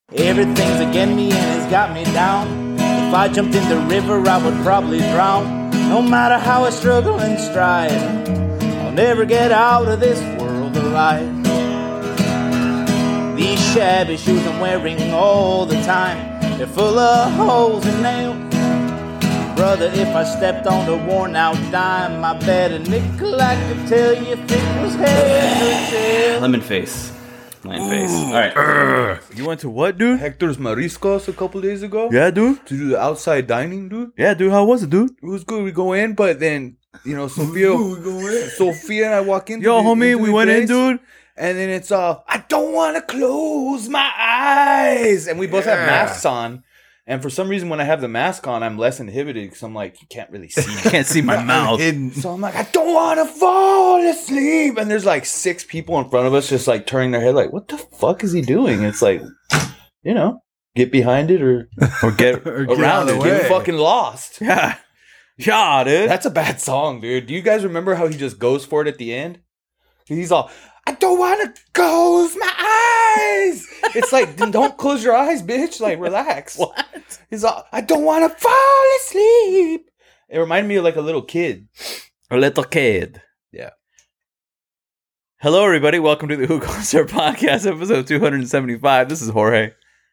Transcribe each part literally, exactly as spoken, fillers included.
Everything's against me and it's got me down. If I jumped in the river, I would probably drown. No matter how I struggle and strive, I'll never get out of this world alive. These shabby shoes I'm wearing all the time, they're full of holes and nails. Brother, if I stepped on a worn out dime, I bet a nickel I could tell you if it was head or tail. Lemon face. Lemon face. All right. Urgh. You went to what, dude? Hector's Mariscos a couple days ago. Yeah, dude. To do the outside dining, dude. Yeah, dude. How was it, dude? It was good. We go in, but then, you know, Sophia, we go in. Sophia and I walk in. Yo, homie, we went in, dude. And then it's, uh, I don't want to close my eyes. And we both Yeah. have masks on. And for some reason, when I have the mask on, I'm less inhibited because I'm like, you can't really see me. I can't see my mouth. Hidden. So I'm like, I don't want to fall asleep. And there's like six people in front of us just like turning their head like, what the fuck is he doing? It's like, you know, get behind it or, Or get Or get out around of it. the Get way. fucking lost. Yeah. Yeah, dude. That's a bad song, dude. Do you guys remember how he just goes for it at the end? He's all, I don't want to close my eyes. It's like, then don't close your eyes, bitch. Like, relax. What? He's all, I don't want to fall asleep. It reminded me of like a little kid. A little kid. Yeah. Hello, everybody. Welcome to the Who Goes There podcast, episode two seventy-five. This is Jorge.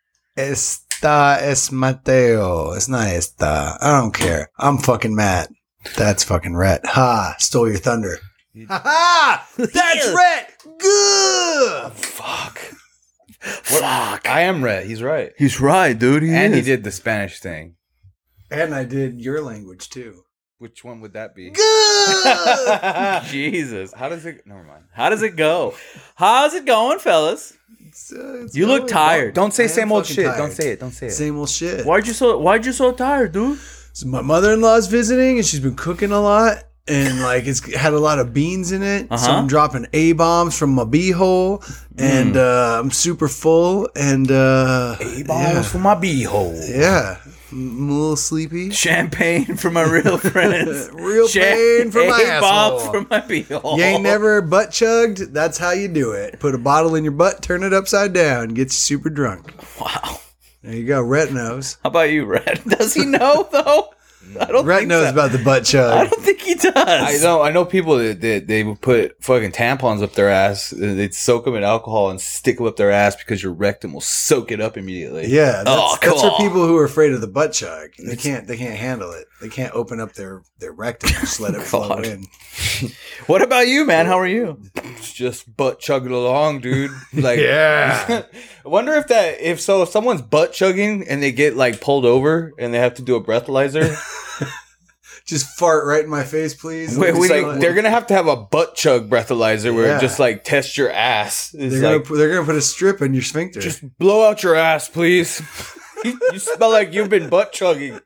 Esta es Mateo. It's not esta. I don't care. I'm fucking Matt. That's fucking Rhett. Ha! Stole your thunder. Ha ha! That's Rhett. Good. Fuck. Fuck. I am Rhett. He's right. He's right, dude. He And he is. did the Spanish thing. And I did your language too. Which one would that be? Good. Jesus. How does it? Never mind. How does it go? How's it going, fellas? It's, uh, it's You look going. tired. Don't say I am same old fucking shit. tired. Don't say it. Don't say it. Same old shit. Why'd you so Why'd you so tired, dude? So my mother-in-law's visiting, and she's been cooking a lot, and like it's had a lot of beans in it. So Uh-huh. I'm dropping A bombs from my beehole, and uh, I'm super full, and uh, Bombs yeah, for my beehole. yeah, I'm a little sleepy. Champagne for my real friends. Real pain for my A-bomb asshole. for my beehole. You ain't never butt chugged. That's how you do it. Put a bottle in your butt, turn it upside down, get you super drunk. Wow. There you go. Rhett knows. How about you, Red? Does he know though? I don't Rhett think knows so. about the butt I chug. don't think he does. I know. I know people that, that they would put fucking tampons up their ass. They'd soak them in alcohol and stick them up their ass because your rectum will soak it up immediately. Yeah, that's, Oh, that's for cool. people who are afraid of the butt chug. They can't. They can't handle it. They can't open up their their rectum. Just let it flow God. in. What about you, man? How are you? It's just butt chugging along, dude. Like, Yeah. I wonder if that if so if someone's butt chugging and they get like pulled over and they have to do a breathalyzer, Just fart right in my face, please. Wait, it's we- like they're gonna have to have a butt chug breathalyzer where Yeah. it just like tests your ass. It's They're gonna like, pu- they're gonna put a strip in your sphincter. just blow out your ass, please. you, you smell like you've been butt chugging.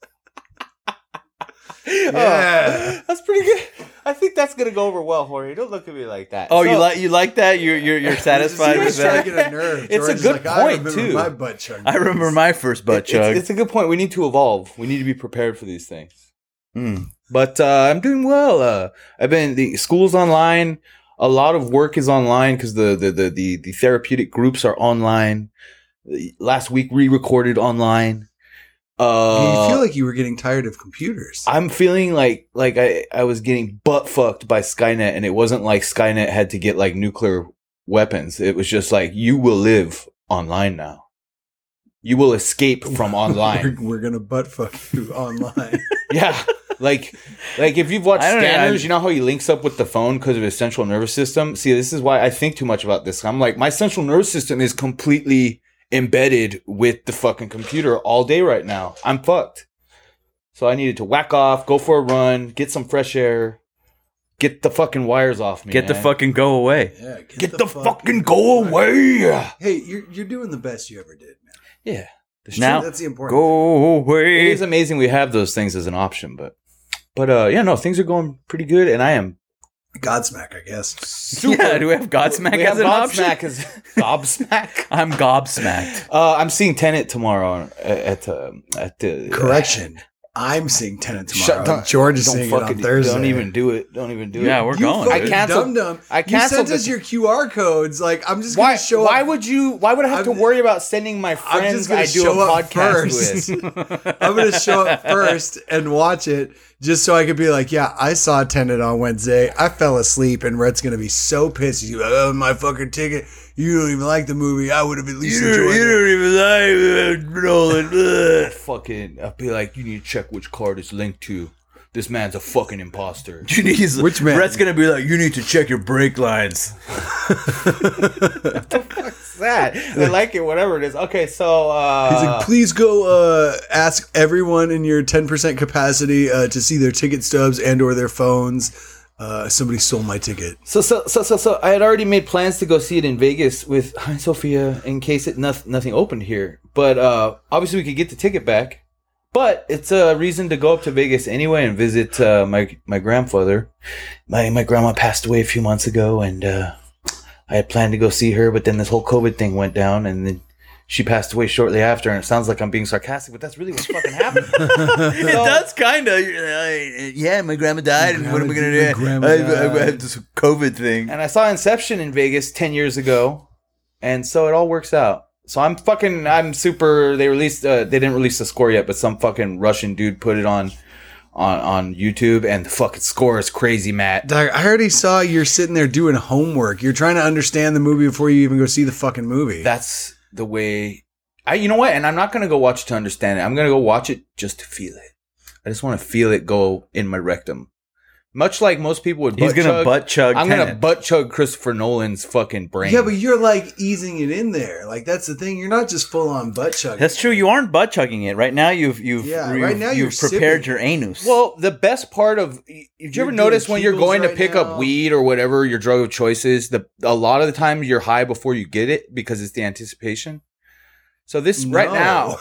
Yeah. Oh, that's pretty good. I think that's gonna go over well, Jorge. Don't look at me like that. Oh, So- you like you like that? You're you're you're satisfied He's with trying that? to get a nerve. It's a George is good like, I point, remember too. My butt chug. I remember my first butt It- chug. It's, it's a good point. We need to evolve. We need to be prepared for these things. Mm. But uh, I'm doing well. Uh, I've been the school's online. A lot of work is online because the, the the the the therapeutic groups are online. Last week we recorded online. Uh, you feel like you were getting tired of computers. I'm feeling like like I, I was getting butt fucked by Skynet, and it wasn't like Skynet had to get like nuclear weapons. It was just like you will live online now. You will escape from online. we're, we're gonna butt fuck you online. Yeah. Like, like if you've watched I don't know, Scanners, I- you know how he links up with the phone because of his central nervous system? See, this is why I think too much about this. I'm like, my central nervous system is completely embedded with the fucking computer all day right now. I'm fucked. So I needed to whack off, go for a run, get some fresh air, get the fucking wires off me. Get the man. fucking go away. Yeah, Get the, fucking go away. Hey, you're you're doing the best you ever did, man. Yeah. That's Now, that's the important. Go It away. is amazing we have those things as an option, but, but, uh, yeah, no, things are going pretty good, and I am thing. Godsmack, I guess. super. Yeah, do we have Godsmack we as have an option? Godsmack as Gobsmack. I'm gobsmacked. Uh, I'm seeing Tenet tomorrow at at, uh, at the Correction. I'm seeing Tenet tomorrow. Shut- don't- George is don't seeing it on fucking- Thursday. Don't even do it. Don't even do it. Yeah, we're You going. fucking dude. I canceled- dum-dum. I You canceled sent us the- your Q R codes. Like, I'm just Why? going to show Why up. would you? Why would I have I'm- to worry about sending my I'm friends just gonna I do show a up podcast first. with? I'm going to show up first and watch it just so I could be like, yeah, I saw Tenet on Wednesday. I fell asleep, and Rhett's going to be so pissed. He's like, oh, my fucking ticket. You don't even like the movie. I would have at least enjoyed it. even like Nolan. Fucking, I'll be like, you need to check which card it's linked to. This man's a fucking imposter. You need, Which man? Brett's gonna be like, you need to check your brake lines. What's that? I like it, whatever it is. Okay, so uh, He's like, please go uh, ask everyone in your ten percent capacity uh, to see their ticket stubs and or their phones. Uh, somebody stole my ticket. So, so, so, so, so, I had already made plans to go see it in Vegas with Hi Sophia in case it nothing, nothing opened here. But uh, obviously, we could get the ticket back. But it's a reason to go up to Vegas anyway and visit uh, my my grandfather. My my grandma passed away a few months ago, and uh, I had planned to go see her. But then this whole COVID thing went down, and then she passed away shortly after. And it sounds like I'm being sarcastic, but that's really what fucking happened. It does kind of. Yeah, my grandma died, and what am I gonna My do? grandma I, I, I died. have this COVID thing. And I saw Inception in Vegas ten years ago, and so it all works out. So I'm fucking, I'm super, they released, uh, they didn't release the score yet, but some fucking Russian dude put it on, on, on YouTube, and the fucking score is crazy, Matt. Doc, I already saw you're sitting there doing homework. You're trying to understand the movie before you even go see the fucking movie. That's the way, I, you know what? And I'm not going to go watch it to understand it. I'm going to go watch it just to feel it. I just want to feel it go in my rectum. Much like most people would butt He's gonna chug, butt chug. I'm going to Tenet. butt chug Christopher Nolan's fucking brain. yeah, but you're like easing it in there. Like that's the thing. You're not just full on butt chugging. That's true. You aren't butt chugging it right now. You've you've Yeah, you've, right now you're you've prepared sipping. your anus. Well, the best part of did you You're ever doing notice when you're Kegels going to right pick now. up weed or whatever your drug of choice is, the a lot of the time you're high before you get it because it's the anticipation. So this right now,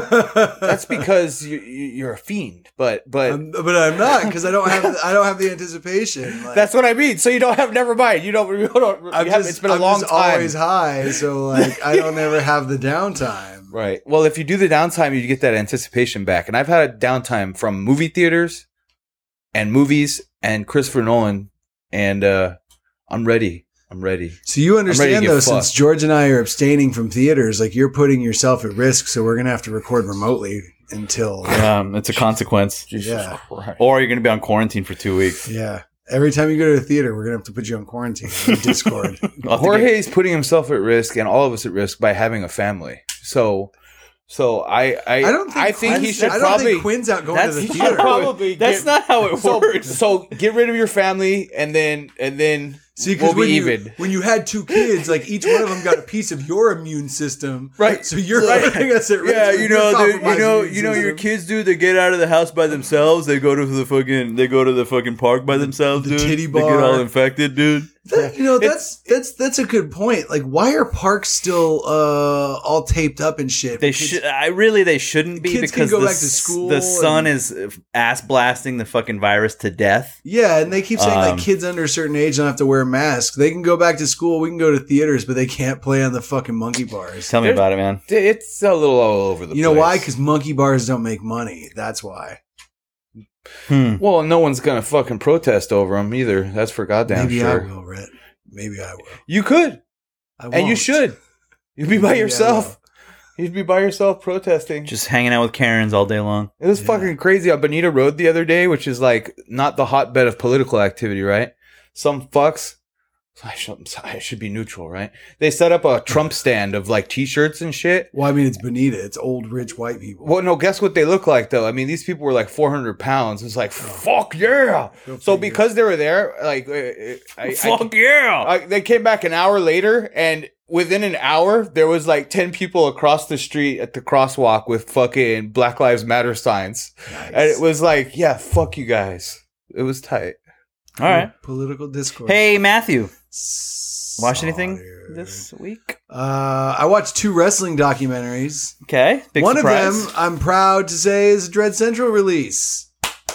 that's because you, you, you're a fiend. But but I'm, but I'm not because I don't have I don't have the anticipation. Like, that's what I mean. So you don't have never mind. You don't. You don't you I'm have, just, it's been a I'm long just time. always high, so like I don't ever have the downtime. Right. Well, if you do the downtime, you get that anticipation back. And I've had a downtime from movie theaters and movies and Christopher Nolan, and uh, I'm ready. I'm ready. So you ready to understand get though, fucked. since George and I are abstaining from theaters, like you're putting yourself at risk. So we're gonna have to record remotely until um, it's a consequence. Jesus Yeah. Christ. Or you're gonna be on quarantine for two weeks. yeah. Every time you go to the theater, we're gonna have to put you on quarantine on Discord. I'll have to get- Jorge is putting himself at risk and all of us at risk by having a family. So, so I, I, I don't think I think he Quinn's- should I don't probably. think Quinn's out going That's- to the he should theater. probably That's get- not how it so, works. so get rid of your family and then and then See, because we'll be when, you, even. when you had two kids, like each one of them got a piece of your immune system, Right. So you're Right. putting us at risk. Yeah, with you your know, the, you compromised know, immune you know, your system. kids, dude. They get out of the house by themselves. They go to the fucking, they go to the fucking park by themselves, the dude. titty They get bar. all infected, dude. That- you know, that's that's that's a good point. Like, why are parks still uh, all taped up and shit? They Because- should. I really, they shouldn't be Kids can because go the, back to s- school the sun and- is ass blasting the fucking virus to death. Yeah, and they keep saying Um, like kids under a certain age don't have to wear masks. They can go back to school. We can go to theaters, but they can't play on the fucking monkey bars. Tell me There's- about it, man. It's a little all over the You place. know why? Because monkey bars don't make money. That's why. Hmm. Well, no one's gonna fucking protest over them either. That's for goddamn Maybe sure. I will, Rhett. Maybe I will. You could, I and you won't. should. You'd be by Maybe I yourself. You'd be by yourself protesting. Just hanging out with Karens all day long. It was Yeah. fucking crazy on Bonita Road the other day, which is like not the hotbed of political activity, right? Some fucks. I should, I should be neutral, right? They set up a Trump stand of like t-shirts and shit. Well, I mean, it's Bonita. It's old, rich white people. Well, no, guess what they look like though? I mean, these people were like four hundred pounds. It's like, fuck yeah. Go So figure. because they were there, like, uh, I, Fuck I, yeah! I, they came back an hour later, and within an hour, there was like ten people across the street at the crosswalk with fucking Black Lives Matter signs. Nice. And it was like, yeah, fuck you guys. It was tight. all right. Political discourse. Hey, Matthew. Watch Saw, anything dude. this week? Uh, I watched two wrestling documentaries. Okay. Big One surprise. of them, I'm proud to say, is a Dread Central release.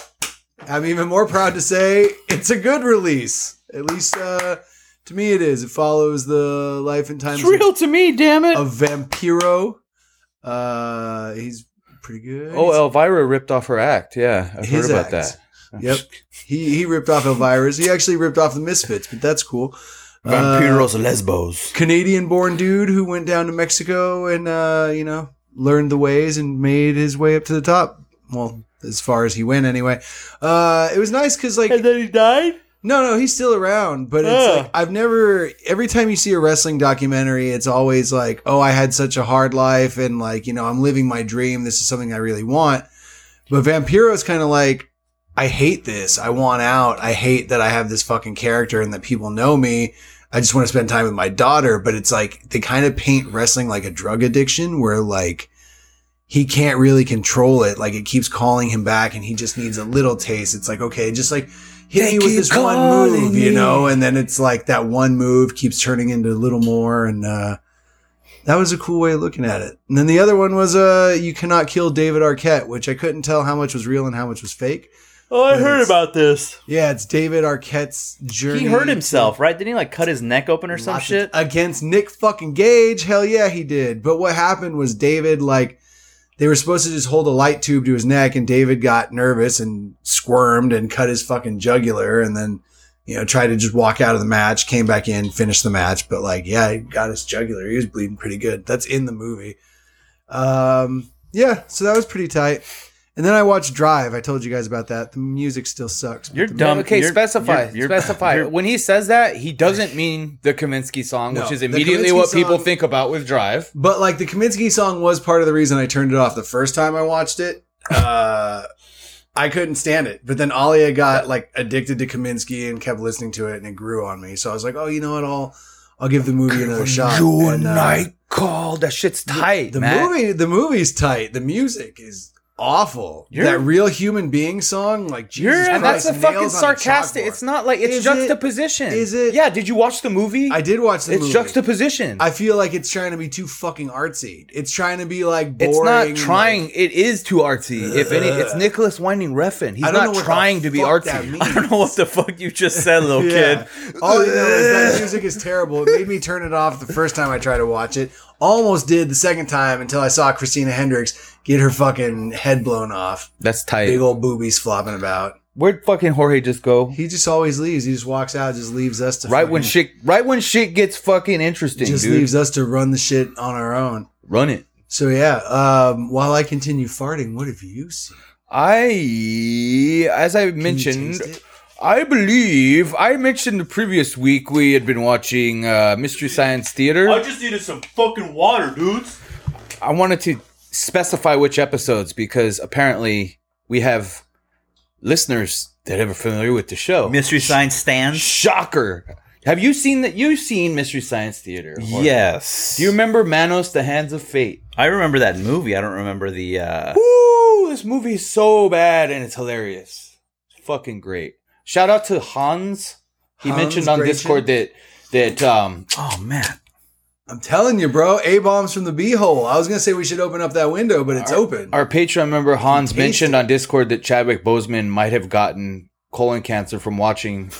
I'm even more proud to say it's a good release. At least uh, to me, it is. It follows the life and times It's real to me, damn it. of Vampiro. Uh, he's pretty good. Oh, Elvira ripped off her act. Yeah, I've His heard about act. that. Yep. He he ripped off Elvira's. He actually ripped off the Misfits, but that's cool. Vampiros Lesbos. Canadian-born dude who went down to Mexico and uh, you know learned the ways and made his way up to the top. Well, as far as he went, anyway. Uh, it was nice because like, And then he died? no, no, he's still around. But it's Oh. like I've never. Every time you see a wrestling documentary, it's always like, oh, I had such a hard life, and like you know, I'm living my dream. This is something I really want. But Vampiro's kind of like, I hate this. I want out. I hate that I have this fucking character and that people know me. I just want to spend time with my daughter. But it's like they kind of paint wrestling like a drug addiction where like he can't really control it. Like it keeps calling him back and he just needs a little taste. It's like, okay, just like hit They me with keep this one calling move, you me. know? And then it's like that one move keeps turning into a little more. And, uh, that was a cool way of looking at it. And then the other one was, uh, you cannot kill David Arquette, which I couldn't tell how much was real and how much was fake. Oh, I But heard it's- about this. Yeah, it's David Arquette's journey. He hurt himself, right? Didn't he like cut his neck open or some Lots of- shit? against Nick fucking Gage. Hell yeah, he did. But what happened was David, like, they were supposed to just hold a light tube to his neck, and David got nervous and squirmed and cut his fucking jugular, and then, you know, tried to just walk out of the match, came back in, finished the match. But like, yeah, he got his jugular. He was bleeding pretty good. That's in the movie. Um, yeah, so that was pretty tight. And then I watched Drive. I told you guys about that. The music still sucks. but You're the- dumb. Okay, You're- specify. you're- you're- specify. you're- When he says that, he doesn't mean the Kaminsky song, No, which is the immediately Kaminsky what people song- think about with Drive. But like the Kaminsky song was part of the reason I turned it off the first time I watched it. Uh, I couldn't stand it. But then Alia got like addicted to Kaminsky and kept listening to it, and it grew on me. So I was like, oh, you know what? I'll I'll give the movie another shot. You And, uh, night call. That shit's tight, the man. movie, the movie's tight. The music is awful. You're- that Real Human Being song, like Jesus You're, and Christ, that's a fucking nails on a sarcastic. chalkboard. It's not like it's Is it? juxtaposition. Is it? Yeah. Did you watch the movie? I did watch the it's movie. juxtaposition. I feel like it's trying to be too fucking artsy. It's trying to be like boring. it's not and, trying. like, it is too artsy. If any, it's Nicholas Winding Refn. He's I don't know not what trying the to be fuck that artsy. means. I don't know what the fuck you just said, little Yeah. kid. All you know is that music is terrible. It made me turn it off the first time I tried to watch it. Almost did the second time until I saw Christina Hendricks get her fucking head blown off. That's tight. Big old boobies flopping about. Where'd fucking Jorge just go? He just always leaves. He just walks out, just leaves us to Right fucking, when shit. Right when shit gets fucking interesting, just dude. leaves us to run the shit on our own. Run it. So yeah, um, while I continue farting, what have you seen? I, as I Can you mentioned, taste it? I believe I mentioned the previous week we had been watching uh, Mystery Science Theater. just needed some fucking water, dudes. I wanted to specify which episodes because apparently we have listeners that are familiar with the show. Mystery Science stands. Shocker! Have you seen that? You've seen Mystery Science Theater? Jorge? Yes. Do you remember Manos: The Hands of Fate? I remember that movie. I don't remember the. uh Woo! This movie is so bad and it's hilarious. It's fucking great. Shout out to Hans. He Hans mentioned on Gretchen? Discord that that um Oh man. I'm telling you, bro. A bombs from the beehole. I was gonna say we should open up that window, but it's open. our Patreon member Hans taste mentioned it. on Discord that Chadwick Boseman might have gotten colon cancer from watching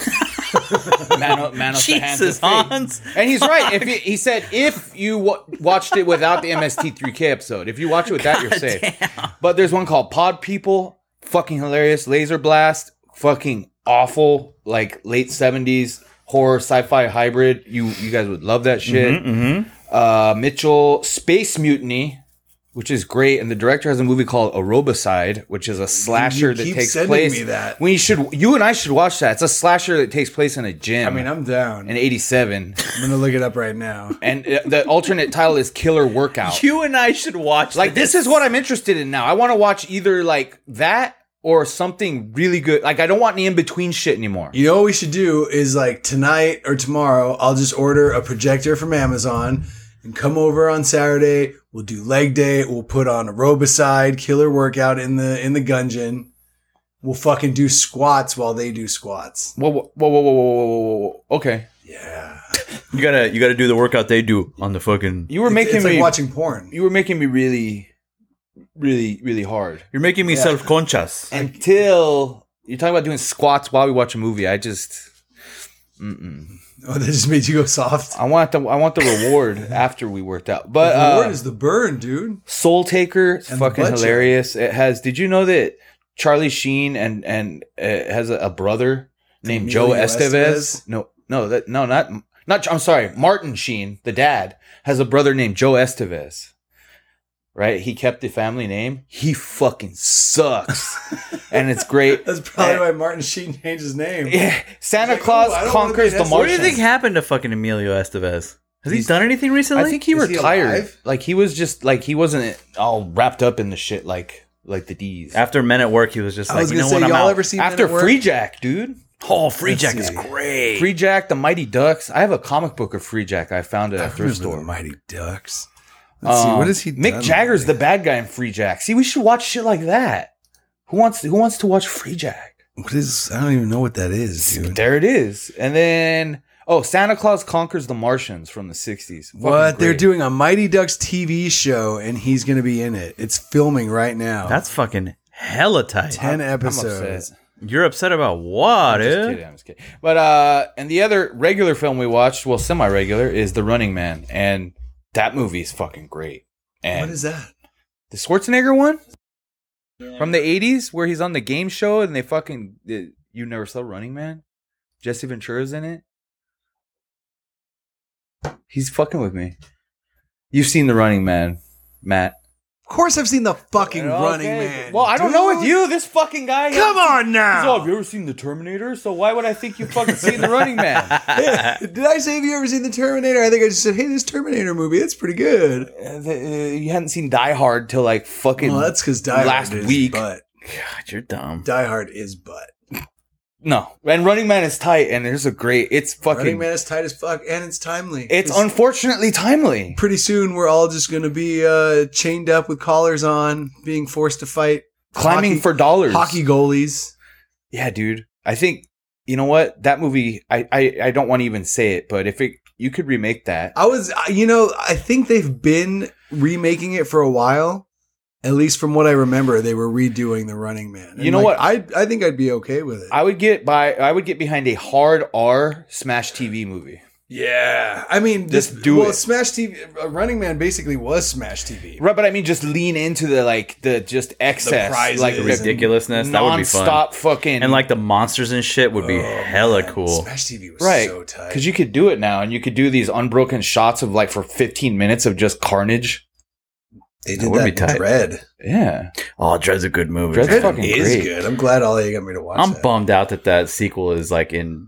Mano, Manos: The Hands of Jesus, Fate. Hans. And he's right. If you, he said if you w- watched it without the M S T three K episode, if you watch it with that, you're safe. Damn. But there's one called Pod People, fucking hilarious. Laser Blast, fucking awful, like late seventies horror sci-fi hybrid. You you guys would love that shit. Mm-hmm. Uh, Mitchell, Space Mutiny, which is great, and the director has a movie called Aerobicide, which is a slasher You that keep takes sending place. me that. We should, you and I should watch that. It's a slasher that takes place in a gym. I mean, I'm down. in eighty-seven, I'm gonna look it up right now. and uh, the alternate title is Killer Workout. You and I should watch. Like this is what I'm interested in now. I want to watch either like that or something really good. Like I don't want any in between shit anymore. You know what we should do is like tonight or tomorrow, I'll just order a projector from Amazon and come over on Saturday. We'll do leg day. We'll put on Aerobicide, Killer Workout in the in the Gungeon. We'll fucking do squats while they do squats. Whoa, whoa, whoa, whoa, whoa, whoa, whoa, whoa. Okay, Yeah, You gotta, you gotta do the workout they do on the fucking. you were it's, making it's me. like watching porn. You were making me really, really, really hard. You're making me self conscious. Until you're talking about doing squats while we watch a movie. I just Mm-mm. Oh, that just made you go soft. I want the I want the reward after we worked out. But the reward uh, is the burn, dude. Soul Taker, it's And the fucking butt shot. hilarious. It has. Did you know that Charlie Sheen and and uh, has a, a brother named Joe Emilio Estevez? Estevez? No, no, that no, not not. I'm sorry, Martin Sheen, the dad, has a brother named Joe Estevez. Right, he kept the family name. He fucking sucks, and it's great. That's probably And- why Martin Sheen changed his name. Yeah, Santa He's like, Claus "Ooh, I don't wanna conquers be the Estevez." What do Martians. you think happened to fucking Emilio Estevez? Has he He's- done anything recently? I think he Is he retired. alive? Like he was just like he wasn't all wrapped up in the shit like like the D's. after Men at Work, he was just I like, was you gonna know say, what, I'm y'all out. ever seen Men After at Work? Free Jack, dude. Oh, Free Let's Jack is see. great. Free Jack, the Mighty Ducks. I have a comic book of Free Jack. I found it I at a thrift remember store. the Mighty Ducks. Let's see, Um, what is he? Mick done Jagger's the lately? bad guy in Free Jack. See, we should watch shit like that. Who wants Who wants to watch Free Jack? What is? I don't even know what that is, dude. There it is. And then oh, Santa Claus Conquers the Martians from the sixties. Fucking What? They're great. doing a Mighty Ducks T V show, and he's going to be in it. It's filming right now. That's fucking hella tight. ten I'm episodes. upset. You're upset about what, I'm just dude? kidding. I'm just kidding. But uh, and the other regular film we watched, well, semi-regular, is The Running Man, and that movie is fucking great. And What is that? the Schwarzenegger one from the eighties, where he's on the game show and they fucking uh, you never saw Running Man? Jesse Ventura's in it. He's fucking with me. You've seen The Running Man, Matt. Of course, I've seen the fucking Okay. Running Man. Well, I don't know with dude. you. This fucking guy. Come on He's now. all, have you ever seen The Terminator? So why would I think you fucking seen The Running Man? Did I say have you ever seen the Terminator? I think I just said, hey, this Terminator movie, it's pretty good. Uh, the- uh, you hadn't seen Die Hard till like fucking Well, that's because Die Hard last is week. butt. God, you're dumb. Die Hard is butt. No, and Running Man is tight, and there's a great. It's fucking. Running Man is tight as fuck, and it's timely. It's unfortunately timely. pretty soon we're all just going to be uh, chained up with collars on, being forced to fight Climbing hockey- for dollars. hockey goalies. Yeah, dude. I think you know what that movie. I I, I don't want to even say it, but if it you could remake that. I was, you know, I think they've been remaking it for a while. At least from what I remember, they were redoing the Running Man. And You know like, what? I I think I'd be okay with it. I would get by. I would get behind a hard R Smash T V movie. yeah, I mean, Just this, do well, it. Smash T V, uh, Running Man basically was Smash T V. Right, but I mean, just lean into the like the just excess, prizes like and- Ridiculousness. That would be fun. non-stop fucking And like the monsters and shit would be Oh, hella man, cool. Smash T V was right so tight. because you could do it now, and you could do these unbroken shots of like for fifteen minutes of just carnage. They That did would that be in tight. Dread. Yeah, Oh, Dread's a good movie. Dread's man. fucking It is great. good. I'm glad all you got me to watch I'm that. bummed out that that sequel is like in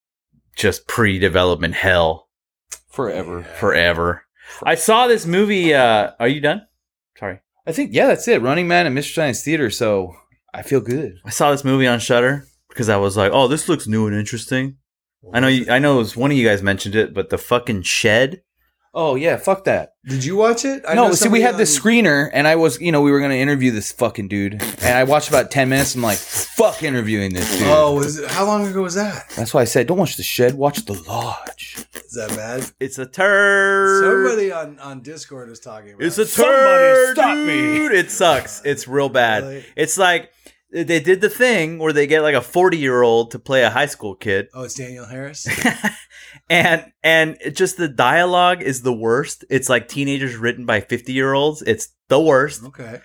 just pre-development hell forever. forever. I saw this movie. Uh, are you done? Sorry. I think yeah, that's it. Running Man and Mister Science Theater. So I feel good. I saw this movie on Shudder because I was like, "Oh, this looks new and interesting." I know. You, I know. It was one of you guys mentioned it, but the fucking Shed. Oh yeah, fuck that. Did you watch it? I no, know see, we somebody had the on- screener, and I was, you know, we were gonna interview this fucking dude, and I watched about ten minutes. I'm like, fuck interviewing this dude. Oh, was it, how long ago was that? That's why I said, don't watch The Shed, watch The Lodge. Is that bad? It's a turd. Somebody on, on Discord was talking about It's a it. turd, stop me. dude. It sucks. It's real bad. Really? It's like they did the thing where they get like a forty-year-old to play a high school kid. Oh, it's Daniel Harris? and and it just the dialogue is the worst. It's like teenagers written by fifty-year-olds. It's the worst. Okay.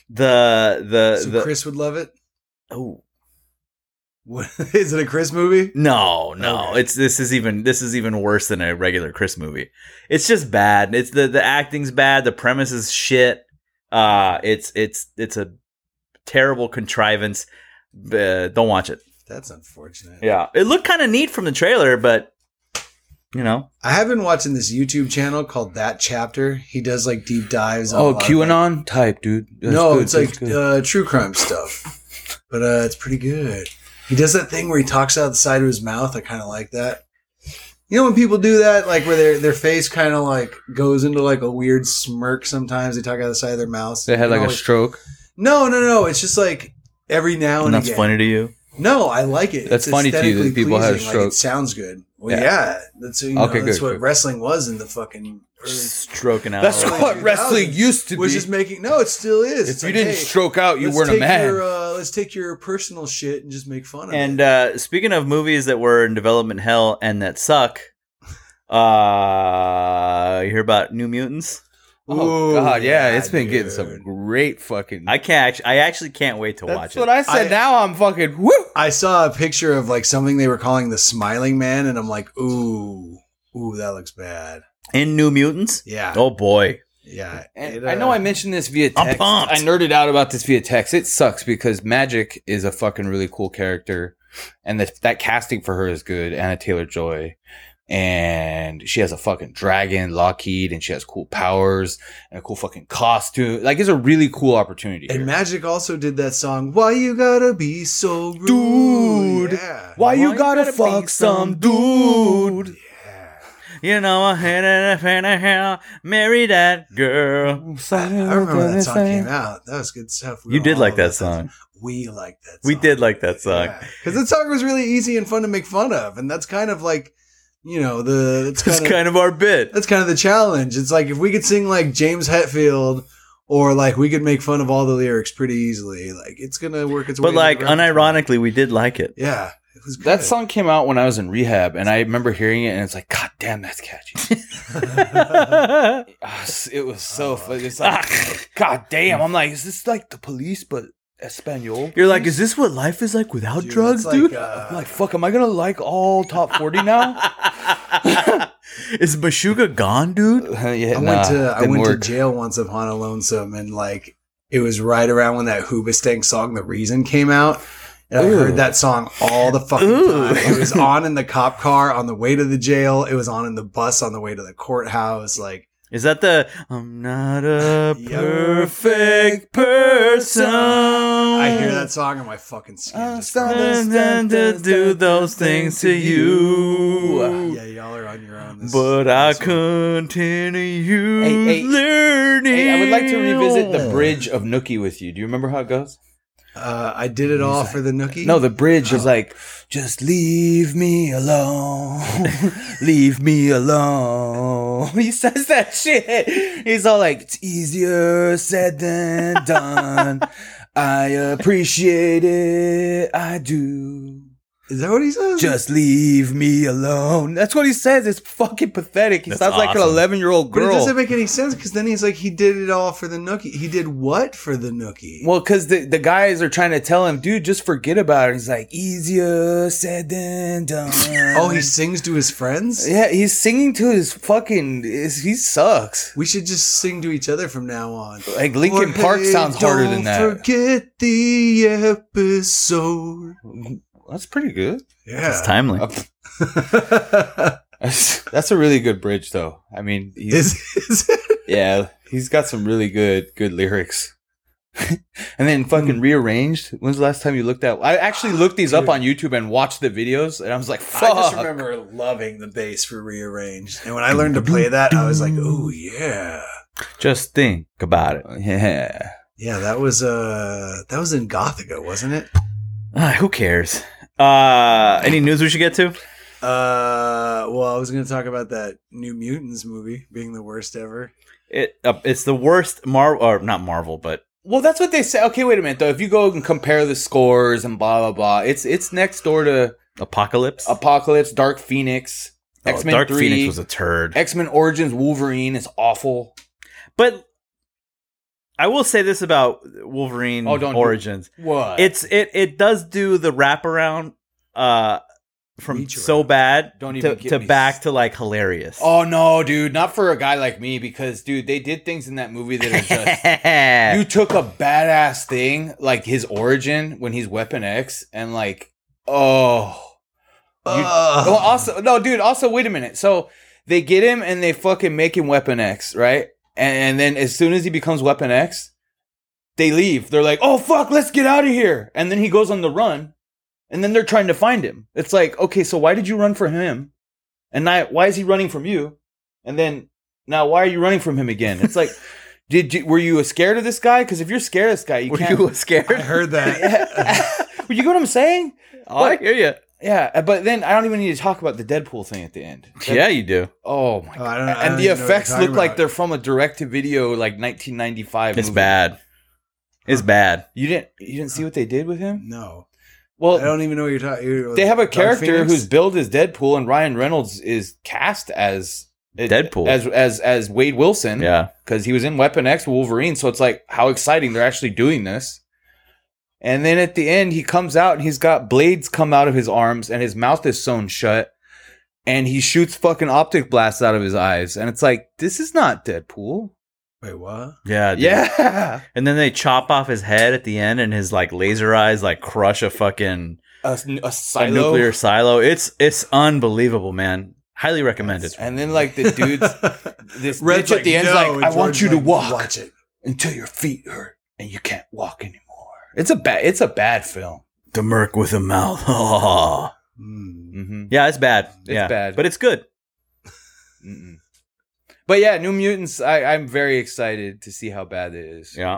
The the So the Chris would love it? oh What, is it a Chris movie? no no Okay. it's this is even this is even worse than a regular Chris movie. It's just bad. It's the the acting's bad. The premise is shit. Uh, it's it's it's a terrible contrivance. Uh, don't watch it. That's unfortunate. Yeah, it looked kind of neat from the trailer, but you know, I have been watching this YouTube channel called That Chapter. He does like deep dives on a Oh, lot of, QAnon type, dude. That's no, good, it's that's like good. uh, true crime stuff. But uh, it's pretty good. He does that thing where he talks out the side of his mouth. I kind of like that. You know when people do that, like where their their face kind of like goes into like a weird smirk sometimes. They talk out the side of their mouths. They had You like know, a stroke. No, no, no. It's just like every now and, and that's again. funny to you. No, I like it. That's It's funny to you that aesthetically people had a pleasing, like, stroke. it sounds good. Well, Yeah. yeah, that's you know, Okay, that's good, what good. wrestling was in the fucking early. Stroking out. That's all Early what two wrestling thousands. used to Was be. just making no, it still is. If It's you like, didn't hey, stroke out, you let's weren't a take man. Your, uh, let's take your personal shit and just make fun of And it. uh, speaking of movies that were in development hell and that suck, uh, you hear about New Mutants? Oh Ooh, god, yeah, yeah, it's been getting dude. some great fucking. I can't. Actually, I actually can't wait to That's watch what it. I said. I- now I'm fucking woo. I saw a picture of like something they were calling the Smiling Man, and I'm like, ooh, ooh, that looks bad. In New Mutants? Yeah, Oh boy. yeah. And It, I uh, know I mentioned this via I'm text. pumped. I nerded out about this via text. It sucks because Magic is a fucking really cool character, and the, that casting for her is good. Anna Taylor-Joy, and she has a fucking dragon, Lockheed, and she has cool powers and a cool fucking costume. Like, it's a really cool opportunity. And here. Magic also did that song. Why you gotta be so rude, Dude. Yeah. Why you Why you gotta, gotta fuck be some some dude? Yeah. You know, I had a fan of hell, marry that girl. I, I remember when that song came out. That was good stuff. We You were did all like that about song. We liked that song. We did like that song. Because that song was really easy and fun to make fun of. And that's kind of like, you know, the that's That's kind of kind of our bit. that's kind of the challenge. It's like if we could sing like James Hetfield, or like we could make fun of all the lyrics pretty easily. Like it's gonna work its way. But into like, the repertoire. unironically, we did like it. yeah, it was good. That song came out when I was in rehab, and I remember hearing it, and it's like, God damn, that's catchy. Ah, it was so funny. It's like, God damn. I'm like, is this like the Police, but Espanol? You're like, is this what life is like without Dude, drugs, it's dude? Like, uh, I'm like, fuck, am I gonna like all top forty now? Is Meshuggah gone, dude? yeah, I nah, went to I didn't went work. to jail once upon a lonesome, and like it was right around when that Hoobastank song "The Reason" came out. And I Ooh. heard that song all the fucking Ooh. time. It was on in the cop car on the way to the jail. It was on in the bus on the way to the courthouse. Like Is that the I'm not a Yeah. perfect person? I hear that song and my fucking skin Uh, just stop crawls. And then to do those things to you. Yeah, y'all are on your own. This- But I this one. continue Hey, hey, learning. Hey, I would like to revisit the bridge of Nookie with you. Do you remember how it goes? Uh, I did it all for the Nookie. No, the bridge is Oh. like, just leave me alone. leave me alone. He says that shit. He's all like, it's easier said than done. I appreciate it. I do. Is that what he says? Just leave me alone. That's what he says. It's fucking pathetic. He That's sounds like an awesome. eleven-year-old But it girl. doesn't make any sense because then he's like, he did it all for the Nookie. He did what for the Nookie? Well, because the, the guys are trying to tell him, dude, just forget about it. He's like, easier said than done. Oh, he sings to his friends? Yeah, he's singing to his fucking. His, he sucks. We should just sing to each other from now on. Like Linkin Or, Park hey, sounds harder don't than that. Forget the episode. That's pretty good. Yeah. It's timely. That's, that's a really good bridge, though. I mean, he's, is, is it? yeah, he's got some really good good lyrics. And then fucking rearranged. When's the last time you looked at? I actually looked these up Dude. on YouTube and watched the videos, and I was like, "Fuck!" I just remember loving the bass for Rearranged. And when I learned to play that, I was like, oh, yeah. Just think about it. Yeah. Yeah, that was uh that was in Gothica, wasn't it? Ah, who cares? Uh, any news we should get to? Uh well, I was gonna talk about that New Mutants movie being the worst ever. It uh, it's the worst Marvel, or not Marvel, but Well, that's what they say. Okay, wait a minute though. If you go and compare the scores and blah blah blah, it's it's next door to Apocalypse. Apocalypse, Dark Phoenix, Oh, X Men Dark three, Phoenix was a turd. X Men Origins Wolverine is awful. But I will say this about Wolverine Oh, don't do- Origins. What? It's it it does do the wraparound uh from Reach so around. bad Don't to, even get to me back to like hilarious. oh no, dude, not for a guy like me because dude, they did things in that movie that are just. You took a badass thing like his origin when he's Weapon X and like oh. You- Ugh. well, also no, dude. Also, wait a minute. So they get him and they fucking make him Weapon X, right? And, and then as soon as he becomes Weapon X, they leave. They're like, "Oh fuck, let's get out of here!" And then he goes on the run, and then they're trying to find him. It's like, okay, so why did you run for him? And now, why is he running from you? And then now, why are you running from him again? It's like, did you, were you scared of this guy? Because if you're scared of this guy, you Were can't. you scared? I heard that. you get what I'm saying? Oh, I hear you. Yeah, but then I don't even need to talk about the Deadpool thing at the end. That- Yeah, you do. Oh my Oh, I don't- god! I And don't the even know what effects you're look talking like about. they're from a direct-to-video, like nineteen ninety-five. It's movie. bad. It's bad. You didn't you didn't see what they did with him? No, Well, I don't even know what you're talking. they have a Dark character Phoenix? who's billed as Deadpool, and Ryan Reynolds is cast as Deadpool. as as as Wade Wilson. Yeah. because he was in Weapon X Wolverine. So it's like, how exciting they're actually doing this. And then at the end, he comes out and he's got blades come out of his arms and his mouth is sewn shut. And he shoots fucking optic blasts out of his eyes. And it's like, this is not Deadpool. Wait, what? Yeah. Dude. Yeah. And then they chop off his head at the end, and his like laser eyes like crush a fucking A, a a silo. nuclear silo. It's it's unbelievable, man. Highly recommended. And then like the dudes, this Red's bitch at the end's "No," like, and I want George's you to like, walk Watch it. until your feet hurt and you can't walk anymore. It's a bad, it's a bad film. The Merc with a mouth. Oh. Mm. Mm-hmm. Yeah, it's bad. It's yeah. bad. But it's good. Mm-mm. But yeah, New Mutants. I, I'm very excited to see how bad it is. Yeah.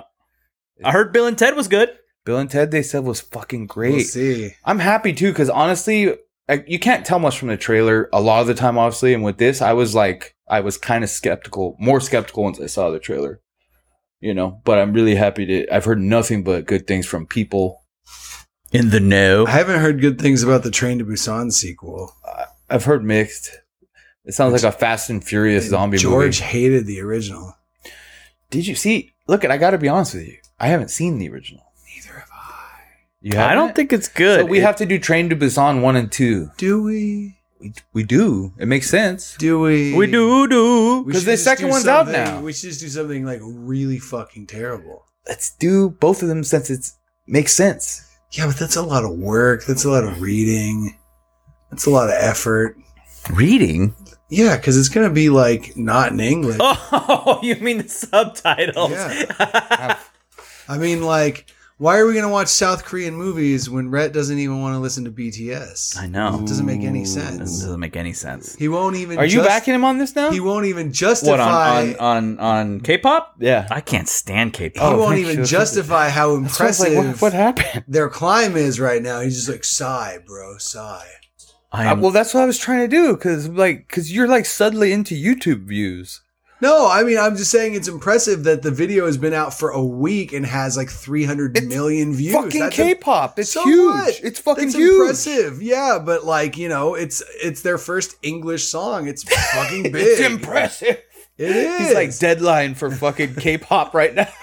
I heard Bill and Ted was good. Bill and Ted, they said, was fucking great. We'll see. I'm happy too, because honestly, I, you can't tell much from the trailer a lot of the time, obviously. And with this, I was like, I was kind of skeptical, more skeptical once I saw the trailer, you know. But I'm really happy to. I've heard nothing but good things from people. In the know. I haven't heard good things about the Train to Busan sequel. I've heard mixed. It sounds like a Fast and Furious zombie George movie. hated the original. Did you see? Look, I got to be honest with you. I haven't seen the original. Neither have I. You I haven't? don't think it's good. So we It- have to do Train to Busan one and two. Do we? We, we do. It makes sense. Do we? we do do. We 'Cause should the just second do one's out something- now. We should just do something like really fucking terrible. Let's do both of them since it makes sense. Yeah, but that's a lot of work. That's a lot of reading. That's a lot of effort. Reading? Yeah, because it's gonna be like not in English. Oh, you mean the subtitles? Yeah. I mean, like, why are we gonna watch South Korean movies when Rhett doesn't even want to listen to B T S? I know. It doesn't make any It sense. doesn't make any sense. He won't even. Are you just- backing him on this now? He won't even What justify. on on on, on K-pop? yeah. I can't stand he K-pop. Oh, won't thank even you. justify how That's why I was like, impressive what, what happened? their climb is right now. He's just like, sigh, bro, sigh. I Uh, am, well, that's what I was trying to do because, like, because you're like suddenly into YouTube views. No, I mean, I'm just saying it's impressive that the video has been out for a week and has like three hundred It's million views. Fucking That's a- K-pop. It's So huge. what? It's fucking That's huge. impressive. Yeah, but like, you know, it's it's their first English song. It's fucking big. It's impressive. It is. He's like deadline for fucking K-pop right now.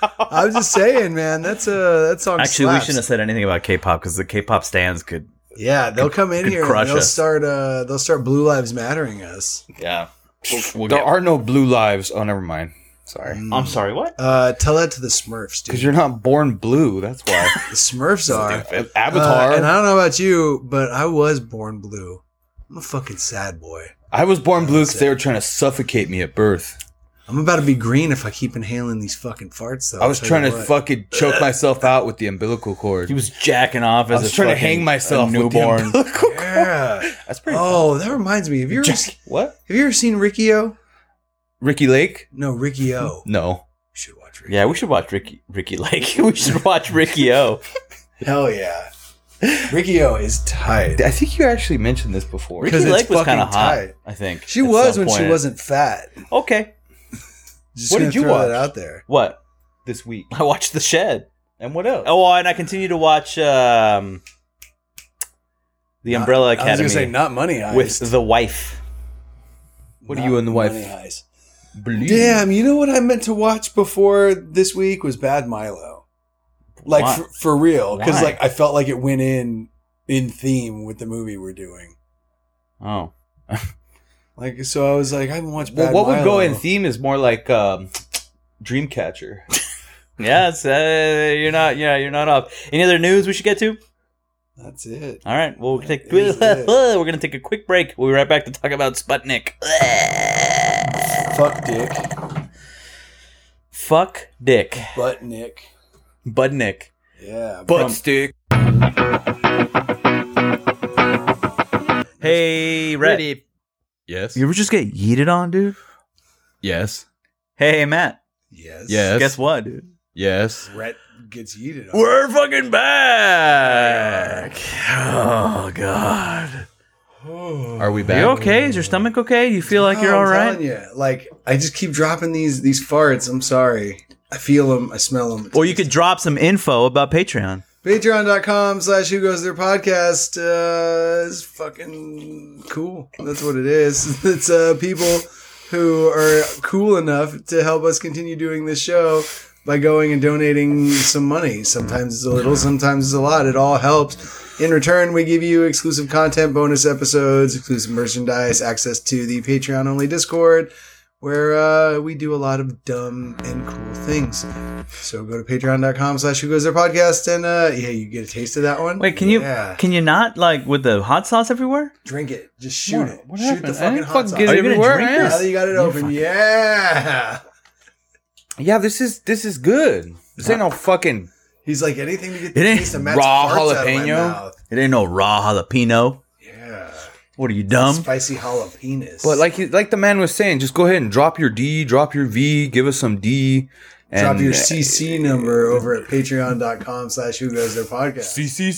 I was just saying, man, that's a that song actually, we slaps. shouldn't have said anything about K-pop because the K-pop stands could. Yeah, they'll come in could here and crush they'll us. start uh they'll start Blue Lives Mattering us. Yeah. We'll There get- are no blue lives. Oh, never mind. Sorry. I'm sorry. What? Uh tell that to the Smurfs, Because dude. you're not born blue. That's why. The Smurfs are. Avatar. Uh, and I don't know about you, but I was born blue. I'm a fucking sad boy. I was born blue because they were trying to suffocate me at birth. I'm about to be green if I keep inhaling these fucking farts, though. I was I'll tell trying you to what. fucking choke myself out with the umbilical cord. He was jacking off I as was a trying to fucking- hang myself a with the newborn. umbilical cord. Yeah. That's pretty. Oh, that reminds me. Have you ever Jack- what? have you ever seen Ricky-O? Ricky Lake? No, Ricky-O. You No. should watch Ricky. Yeah, we should watch Ricky Ricky Lake. We should watch Ricky O. Hell yeah. Ricky-O is tight. I think you actually mentioned this before. Ricky 'Cause it's Lake was kind of fucking hot. tight. I think She at was some when she point. wasn't fat. Okay. Just What gonna did you throw watch? that out there? What? This week. I watched The Shed. And what else? Oh, and I continue to watch um, The Umbrella I Academy was gonna say not Money Heist. with The Wife. What are you and the wife? Money Heist. Believe. Damn, you know what I meant to watch before this week was Bad Milo. Like Why? for, for real, because Why? like I felt like it went in in theme with the movie we're doing. Oh. Like so, I was like, I haven't watched. Well, Bad what would Milo. go in theme is more like um, Dreamcatcher. Yeah, it's, uh, you're not. Yeah, you're not off. Any other news we should get to? That's it. All right, well, we'll take, That is it. we're gonna take a quick break. We'll be right back to talk about Sputnik. Fuck Dick, Fuck Dick, butt Nick. Budnick. Yeah, Butt From- stick. Hey, Red. Yes. You ever just get yeeted on, dude? Yes. Hey, Matt. yes, Yes. Guess what, dude? Yes. Rhett gets yeeted on. We're fucking back. Oh God. Are we Are back? you okay? Is your stomach okay? Do you feel like No, you're all I'm right? telling you, like I just keep dropping these these farts. I'm sorry. I feel them. I smell them. Or you could drop some info about Patreon. Patreon.com slash who goes there podcast uh, is fucking cool. That's what it is. It's uh, people who are cool enough to help us continue doing this show by going and donating some money. Sometimes it's a little, sometimes it's a lot. It all helps. In return, we give you exclusive content, bonus episodes, exclusive merchandise, access to the Patreon-only Discord, where uh, we do a lot of dumb and cool things. So go to patreon.com slash who goes there podcast and uh, yeah, you get a taste of that one. Wait, can you Yeah. can you not like with the hot sauce everywhere? Drink it. Just shoot What? it. What shoot happened? the I fucking didn't hot fucking sauce. get Are it you gonna everywhere. drink Yeah. Now that you got it open. Yeah. Yeah, this is this is good. This ain't no fucking He's like, anything to get It the ain't taste of Matt's raw farts out of my jalapeno? mouth. It ain't no raw jalapeno. Yeah. What are you dumb? Spicy jalapenos. But like he, like the man was saying, just go ahead and drop your D, drop your V, give us some D. And drop your C C number over at patreon.com slash who goes there podcast. C C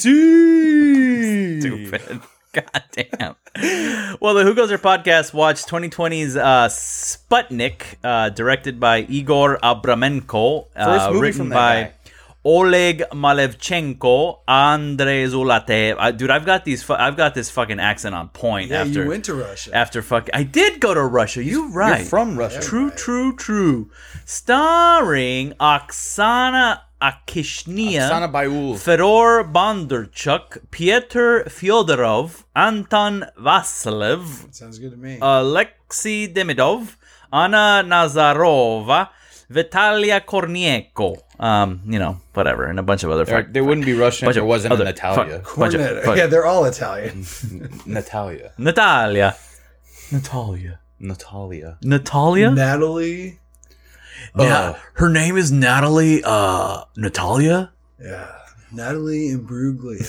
C. Stupid. God damn. Well, the Who Goes There podcast watched twenty twenty's uh, Sputnik, uh, directed by Igor Abramenko, First uh, movie written from that by guy. Oleg Malevchenko, Andrei Zulatev. Uh, dude, I've got these. Fu- I've got this fucking accent on point. Yeah, after you went to Russia. after fucking. I did go to Russia. You right? You're from Russia. True, true, true. Starring Oksana Akishnia, Oksana Bayul. Fedor Bondarchuk, Pyotr Fyodorov, Anton Vasilev, Sounds good to me. Alexei Demidov, Anna Nazarova, Vitalia Kornienko. Um, you know, whatever, and a bunch of other. There, fuck- there wouldn't be Russian if bunch there of wasn't a other Natalia. fuck- bunch of- Cornet. fuck- Yeah, they're all Italian. Natalia. Natalia. Natalia. Natalia. Natalia? Natalie. Yeah, her name is Natalie. Uh, Natalia. Yeah. Natalie Imbruglia.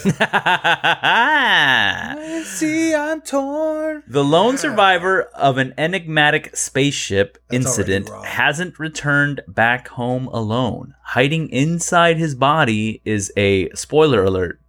See, I'm torn. The lone survivor of an enigmatic spaceship That's incident already wrong. hasn't returned back home alone. Hiding inside his body is a spoiler alert.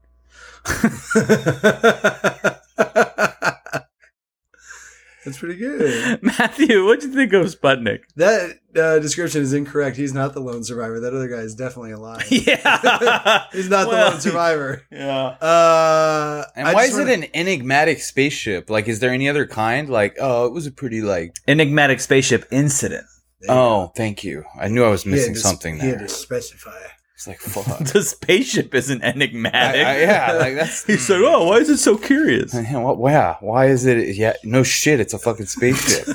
That's pretty good. Matthew, what'd you think of Sputnik? That uh, description is incorrect. He's not the lone survivor. That other guy is definitely alive. Yeah. He's not Well, the lone survivor. Yeah. Uh, And I why just is wanna- it an enigmatic spaceship? Like, is there any other kind? Like, oh, it was a pretty like. Enigmatic spaceship incident. There you Oh, thank you. I knew I was go. He had missing to- something He had there. to specify. It's like fuck. The spaceship isn't enigmatic. I- I- yeah, like that's. He's like, oh, why is it so curious? Yeah, what, yeah, why is it? Yeah, no shit. It's a fucking spaceship.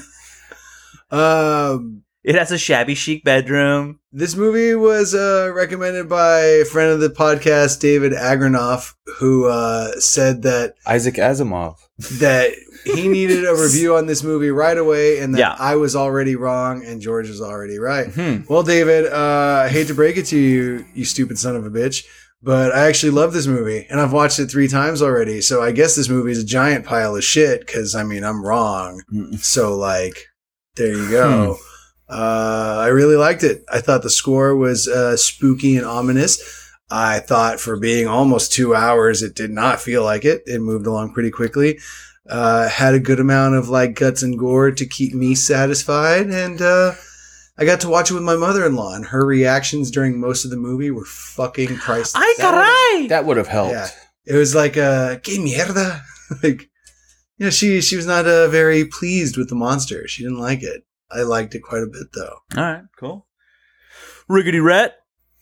Um, It has a shabby chic bedroom. this movie was uh, recommended by a friend of the podcast, David Agranoff, who uh, said that Isaac Asimov. that he needed a review on this movie right away, and that Yeah. I was already wrong and George was already right. Hmm. Well, David, uh, I hate to break it to you, you stupid son of a bitch, but I actually love this movie, and I've watched it three times already. So I guess this movie is a giant pile of shit because I mean I'm wrong. So like, there you go. Uh, I really liked it. I thought the score was uh, spooky and ominous. I thought for being almost two hours, it did not feel like it. It moved along pretty quickly. Uh, had a good amount of like guts and gore to keep me satisfied. And, uh, I got to watch it with my mother-in-law, and her reactions during most of the movie were fucking priceless. Ay, caray! That would have helped. Yeah. It was like, uh, que mierda. Like, you know, she, she was not, uh, very pleased with the monster. She didn't like it. I liked it quite a bit though. All right, cool. Riggedy Rat.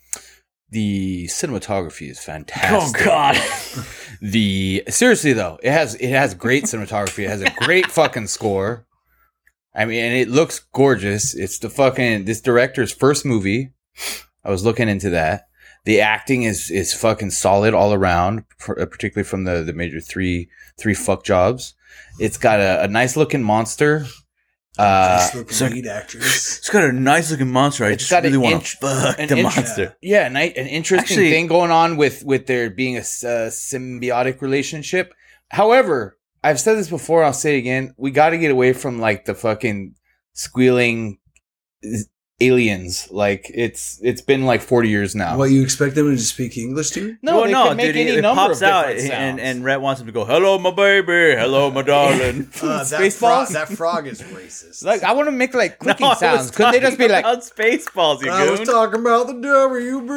The cinematography is fantastic. Oh God. The seriously though, it has it has great cinematography. It has a great fucking score. I mean, and it looks gorgeous. It's the fucking this director's first movie. I was looking into that. The acting is is fucking solid all around, particularly from the the major three three fuck jobs. It's got a, a nice looking monster. Uh, Nice looking so- lead actress. It's got a nice looking monster. I It's just got really an want int- to fuck an the int- monster. Yeah, an, an interesting Actually- thing going on with with there being a s- uh, symbiotic relationship. However, I've said this before. I'll say it again. We got to get away from like the fucking squealing aliens. Like it's it's been like forty years now. What, you expect them to just speak English to you? No, well, they no, can make dude, any it number pops of out, different and, sounds. and Rhett wants him to go, "Hello, my baby. Hello, my darling." Uh, that, Spaceballs? frog, that frog is racist. Like I want to make like No, clicking I was sounds. Couldn't they just be talking like about Spaceballs, you I was goon? talking about the W B.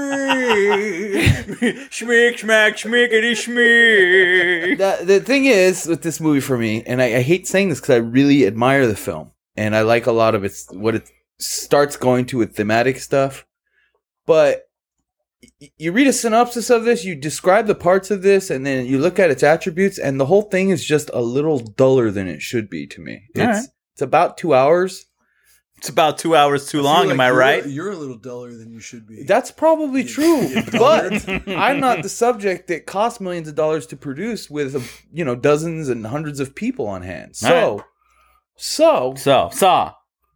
Schmick, schmack, schmickety, schmick. the, the thing is with this movie for me, and I, I hate saying this because I really admire the film and I like a lot of its what it starts going to with thematic stuff. But y- you read a synopsis of this, you describe the parts of this, and then you look at its attributes, and the whole thing is just a little duller than it should be to me. It's All right. it's about two hours. It's about two hours too long, feel am like I you're- right? You're a little duller than you should be. That's probably You- true, you but I'm not the subject that costs millions of dollars to produce with, you know, dozens and hundreds of people on hand. So, All so So, Saw.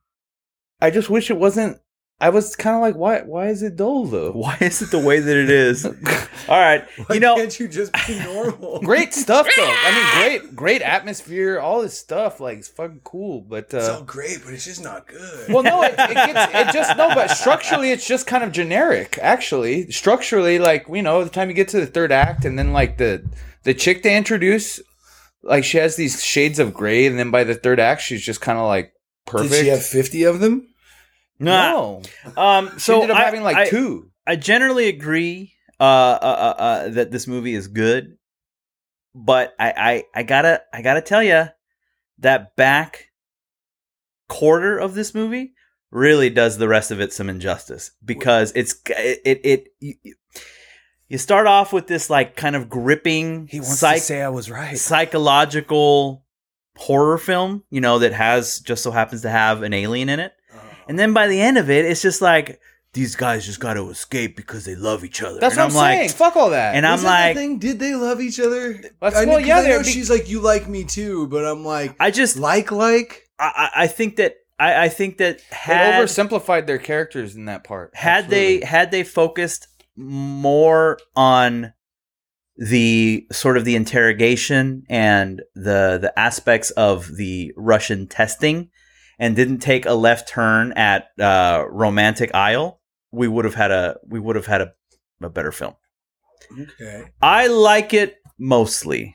I just wish it wasn't. I was kind of like, why? Why is it dull though? Why is it the way that it is? All right. Why you know, can't you just be normal? Great stuff though. I mean, great, great atmosphere. All this stuff, like, it's fucking cool. But It's uh, all great, but it's just not good. well, no, it, it gets it just no. But structurally, it's just kind of generic. Actually, structurally, like you know, the time you get to the third act, and then like the the chick they introduce, like she has these shades of gray, and then by the third act, she's just kind of like perfect. Did she have fifty of them? No, um, she so ended up I, having like I, two. I generally agree uh, uh, uh, uh, that this movie is good, but I, I, I gotta I gotta tell you that back quarter of this movie really does the rest of it some injustice because it's it it, it you, you start off with this like kind of gripping psych- I was right. psychological horror film, you know, that has just so happens to have an alien in it. And then by the end of it, it's just like these guys just got to escape because they love each other. That's and what I'm like, saying. Fuck all that. And I'm Was that like, the thing? Did they love each other? Let's- I, well, 'cause yeah, I know they're be- she's like, you like me too, but I'm like, I just, like, like. I, I I think that, I, I think that they had oversimplified their characters in that part. had Absolutely. they had they focused more on the sort of the interrogation and the the aspects of the Russian testing and didn't take a left turn at uh, Romantic Isle, we would have had a we would have had a, a better film. Okay. I like it mostly.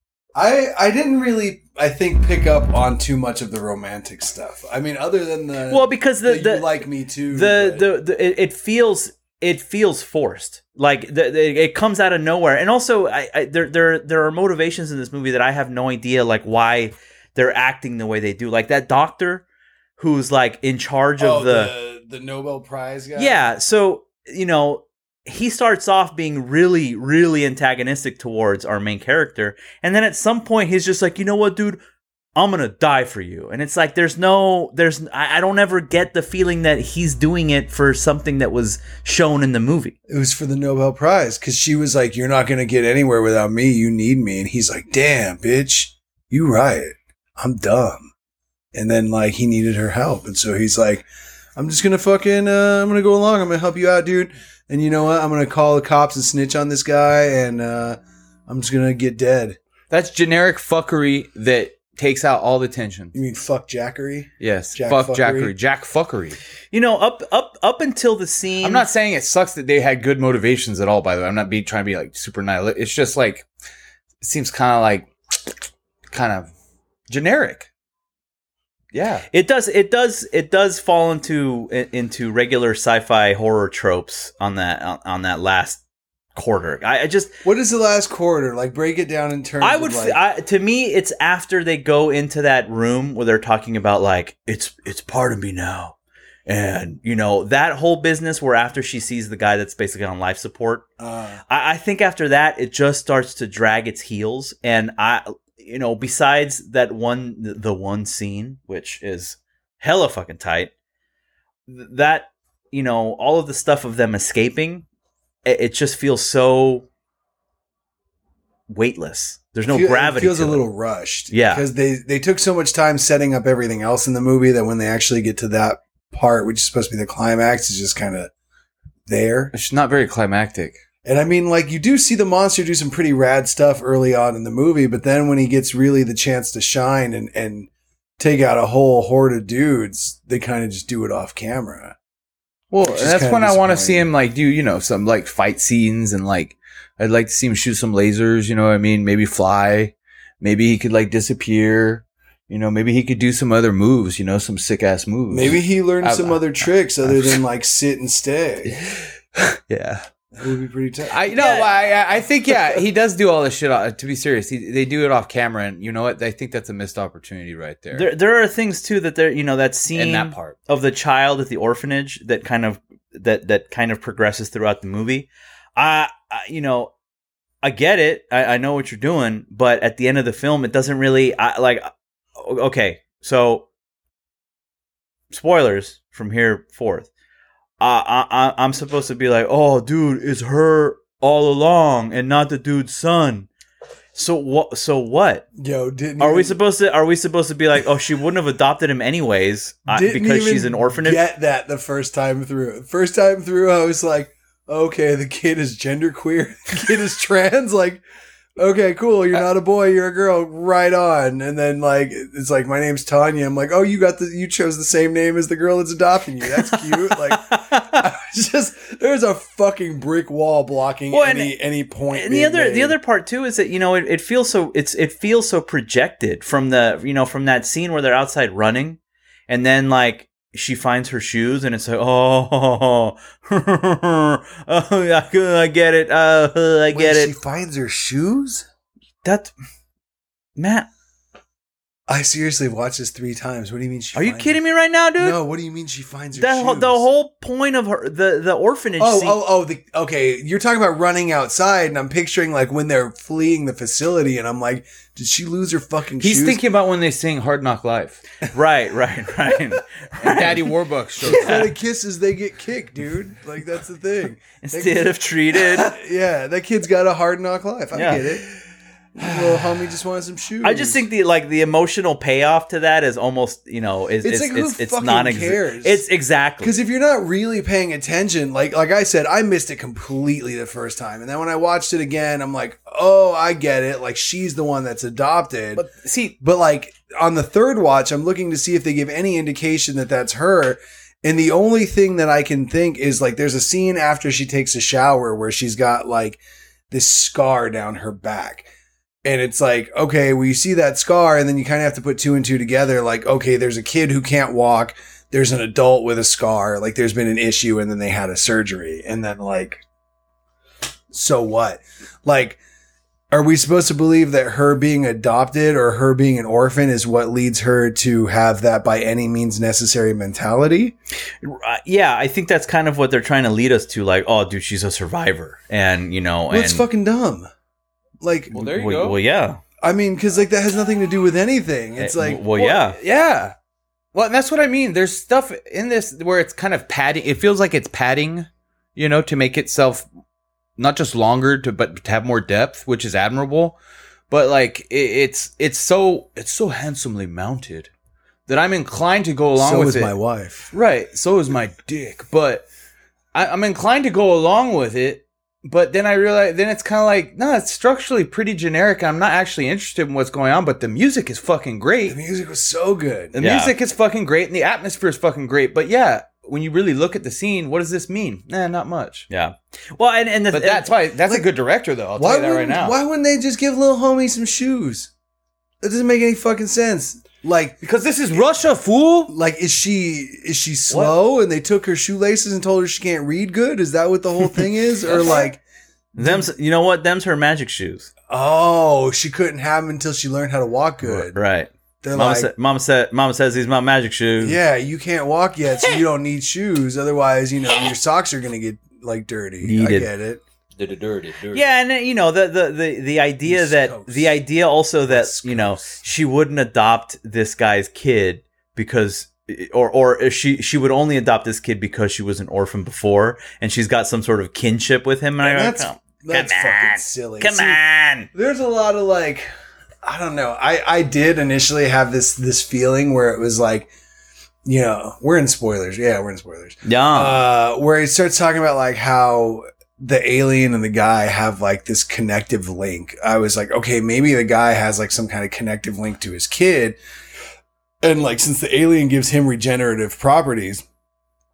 I I didn't really, I think, pick up on too much of the romantic stuff. I mean, other than the Well, because the the, the you like me too. the, but- the, the it, it feels it feels forced, like the, the, it comes out of nowhere. And also, I, I there there there are motivations in this movie that I have no idea, like why they're acting the way they do. Like that doctor who's like in charge oh, of the, the the Nobel Prize guy. yeah. So you know. He starts off being really, really antagonistic towards our main character. And then at some point, he's just like, you know what, dude? I'm going to die for you. And it's like, there's no, there's, I, I don't ever get the feeling that he's doing it for something that was shown in the movie. It was for the Nobel Prize because she was like, "You're not going to get anywhere without me. You need me." And he's like, "Damn, bitch, you right. I'm dumb." And then like he needed her help, and so he's like, "I'm just gonna fucking, uh, I'm gonna go along. I'm gonna help you out, dude. And you know what? I'm gonna call the cops and snitch on this guy, and uh, I'm just gonna get dead." That's generic fuckery that takes out all the tension. You mean fuck Jackery? Yes, Jack fuck fuckery? Jackery, Jack fuckery. You know, up, up, up until the scene. I'm not saying it sucks that they had good motivations at all. By the way, I'm not be trying to be like super nihilistic. It's just like it seems kind of like kind of generic. Yeah, It does. It does. It does fall into into regular sci-fi horror tropes on that on, on that last quarter. I, I just What is the last quarter? Like, break it down in terms. I would Of like, I, to me it's after they go into that room where they're talking about like it's it's part of me now, and you know that whole business where after she sees the guy that's basically on life support. uh, I, I think after that it just starts to drag its heels, and I. You know, besides that one, the one scene, which is hella fucking tight, that, you know, all of the stuff of them escaping, it, it just feels so weightless. There's no feel- gravity. It feels to a it. little rushed. Yeah. because they they took so much time setting up everything else in the movie that when they actually get to that part, which is supposed to be the climax, is just kind of there. it's not very climactic. And I mean, like, you do see the monster do some pretty rad stuff early on in the movie, but then when he gets really the chance to shine and, and take out a whole horde of dudes, they kind of just do it off camera. Well, Which is that's kinda when I want to see disappointing. him like do, you know, some like fight scenes and like I'd like to see him shoot some lasers, you know what I mean? Maybe fly. Maybe he could like disappear. You know, maybe he could do some other moves, you know, some sick ass moves. Maybe he learned I- some I- other tricks other than like sit and stay. Yeah. That would be pretty tough. I no, I I think yeah, he does do all this shit. uh, To be serious, he, they do it off camera, and you know what? I think that's a missed opportunity right there. There, there are things too that there, you know, that scene in that part. of the child at the orphanage that kind of that that kind of progresses throughout the movie. I, I you know, I get it. I, I know what you're doing, but at the end of the film, it doesn't really. I, like, okay, so spoilers from here forth. Uh, I, I'm supposed to be like, oh, dude, it's her all along and not the dude's son. So what? So what? Yo, didn't Are we even- supposed to? Are we supposed to be like, oh, she wouldn't have adopted him anyways uh, didn't because even she's an orphanage? Get that the first time through. First time through, I was like, okay, the kid is genderqueer. The kid is trans. Like, okay, cool. You're not a boy. You're a girl. Right on. And then like, it's like, my name's Tanya. I'm like, oh, you got the, you chose the same name as the girl that's adopting you. That's cute. Like, I was just, there's a fucking brick wall blocking Well, and- any any point. And the being other, made. the other part too is that you know it, it feels so it's it feels so projected from the you know from that scene where they're outside running, and then like she finds her shoes and it's like oh, oh I, I get it uh, I Wait, get She it finds her shoes. that Matt, I seriously watched this three times. What do you mean? She are you finds kidding her- me right now, dude? No. What do you mean she finds her The, shoes? whole- the whole point of her the the orphanage Oh, scene. oh, oh, the, okay. You're talking about running outside, and I'm picturing like when they're fleeing the facility, and I'm like, did she lose her fucking He's shoes? thinking about when they sing "Hard Knock Life." Right, right, right. And Daddy Warbucks shows Instead that. of kisses, they get kicked, dude. Like, that's the thing. Instead of treated. Yeah, that kid's got a hard knock life. I Yeah. get it. Little homie just wanted some shoes. I just think the like the emotional payoff to that is almost you know is It's it's like, who it's, it's fucking non cares? It's exactly because if you're not really paying attention, like like I said, I missed it completely the first time, and then when I watched it again, I'm like, oh, I get it. Like, she's the one that's adopted. But see, But like on the third watch, I'm looking to see if they give any indication that that's her. And the only thing that I can think is like there's a scene after she takes a shower where she's got like this scar down her back. And it's like, okay, well, you see that scar, and then you kind of have to put two and two together. Like, okay, there's a kid who can't walk. There's an adult with a scar. Like, there's been an issue, and then they had a surgery. And then, like, so what? Like, are we supposed to believe that her being adopted or her being an orphan is what leads her to have that by any means necessary mentality? Uh, yeah, I think that's kind of what they're trying to lead us to. Like, oh, dude, she's a survivor, and you know, Well, and it's fucking dumb. Like, well, there you well, go. well, yeah, I mean, because like that has nothing to do with anything. It's Eh, like, well, yeah, yeah. Well, and that's what I mean. There's stuff in this where it's kind of padding. It feels like it's padding, you know, to make itself not just longer, to but to have more depth, which is admirable. But like, it, it's it's so it's so handsomely mounted that I'm inclined to go along so with is it. my wife. Right. So is my dick. But I, I'm inclined to go along with it. But then I realize, then it's kind of like, no, it's structurally pretty generic. I'm not actually interested in what's going on, but the music is fucking great. The music was so good. The Yeah. music is fucking great, and the atmosphere is fucking great. But yeah, when you really look at the scene, what does this mean? Nah, not much. yeah. Well, and and the, But that's why that's Like, a good director, though. I'll Why tell you that right wouldn't, now. why wouldn't they just give little homie some shoes? That doesn't make any fucking sense. Like, Because this is Russia, fool. like is she is she slow and they took her shoelaces and told her she can't read good? Is that what the whole thing is? Or like, them's you know what? Them's her magic shoes. oh, she couldn't have them until she learned how to walk good. Right. They're Mama like, said. Mama said. Mama says these my magic shoes. yeah, you can't walk yet, so you don't need shoes. Otherwise, you know, your socks are gonna get like dirty. Needed. I get it. Dirty, dirty, dirty. Yeah, and uh, you know the the the, the idea East that Coast. the idea also that West you know Coast. she wouldn't adopt this guy's kid because or or she she would only adopt this kid because she was an orphan before and she's got some sort of kinship with him. And, And I that's go, that's Come fucking on. silly. come See, on. There's a lot of like, I don't know. I, I did initially have this this feeling where it was like, you know, we're in spoilers. Yeah, we're in spoilers. Yeah. Uh, where he starts talking about like how the alien and the guy have like this connective link. I was like, okay, maybe the guy has like some kind of connective link to his kid. And like, since the alien gives him regenerative properties,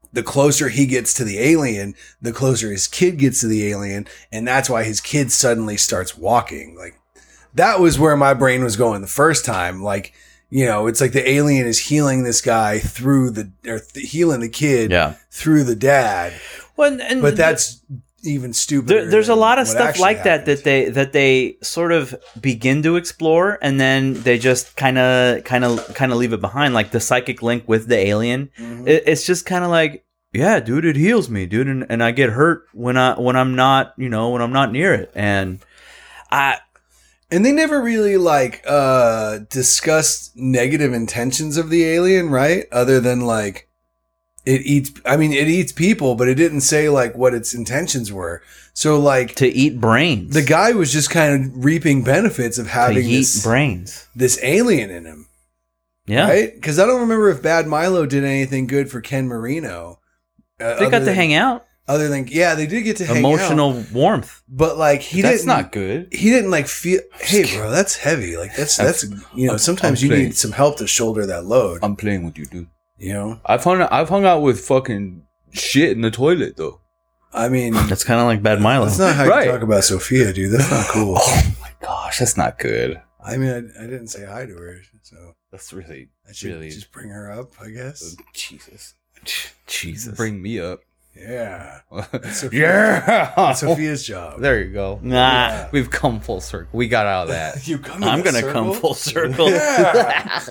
the closer he gets to the alien, the closer his kid gets to the alien, and that's why his kid suddenly starts walking. Like that was where my brain was going the first time. Like, you know, it's like the alien is healing this guy through the or th- healing the kid Yeah. through the dad. Well, and, and But that's even stupider. there, there's a than lot of what stuff actually like that happened. that they that they sort of begin to explore, and then they just kind of kind of kind of leave it behind, like the psychic link with the alien. Mhm. It, it's just kind of like, yeah, dude, it heals me, dude, and, and I get hurt when I when I'm not, you know, when I'm not near it, and I. And they never really like uh discussed negative intentions of the alien, right? Other than like it eats I mean it eats people, but it didn't say like what its intentions were. So like To eat brains. the guy was just kind of reaping benefits of to having eat this, brains. this alien in him. Yeah. Right? Because I don't remember if Bad Milo did anything good for Ken Marino. Uh, They got other to than- hang out. Other than yeah, they did get to hang out. Emotional warmth. But like he That's didn't not good. he didn't like feel hey bro, that's heavy. Like that's that's you know, sometimes I'm you playing. need some help to shoulder that load. I'm playing with you, dude. You know? I've hung I've hung out with fucking shit in the toilet though. I mean That's kind of like Bad Milo. that's not how Right. you talk about Sophia, dude. That's not cool. Oh my gosh, that's not good. I mean I, I didn't say hi to her, so That's really I should really just bring her up, I guess. Jesus. Jesus. Bring me up. Yeah. Sophia- Yeah. That's Sophia's job. There you go. Nah. We've come full circle. We got out of that. You come I'm in gonna a circle? come full circle. Yeah.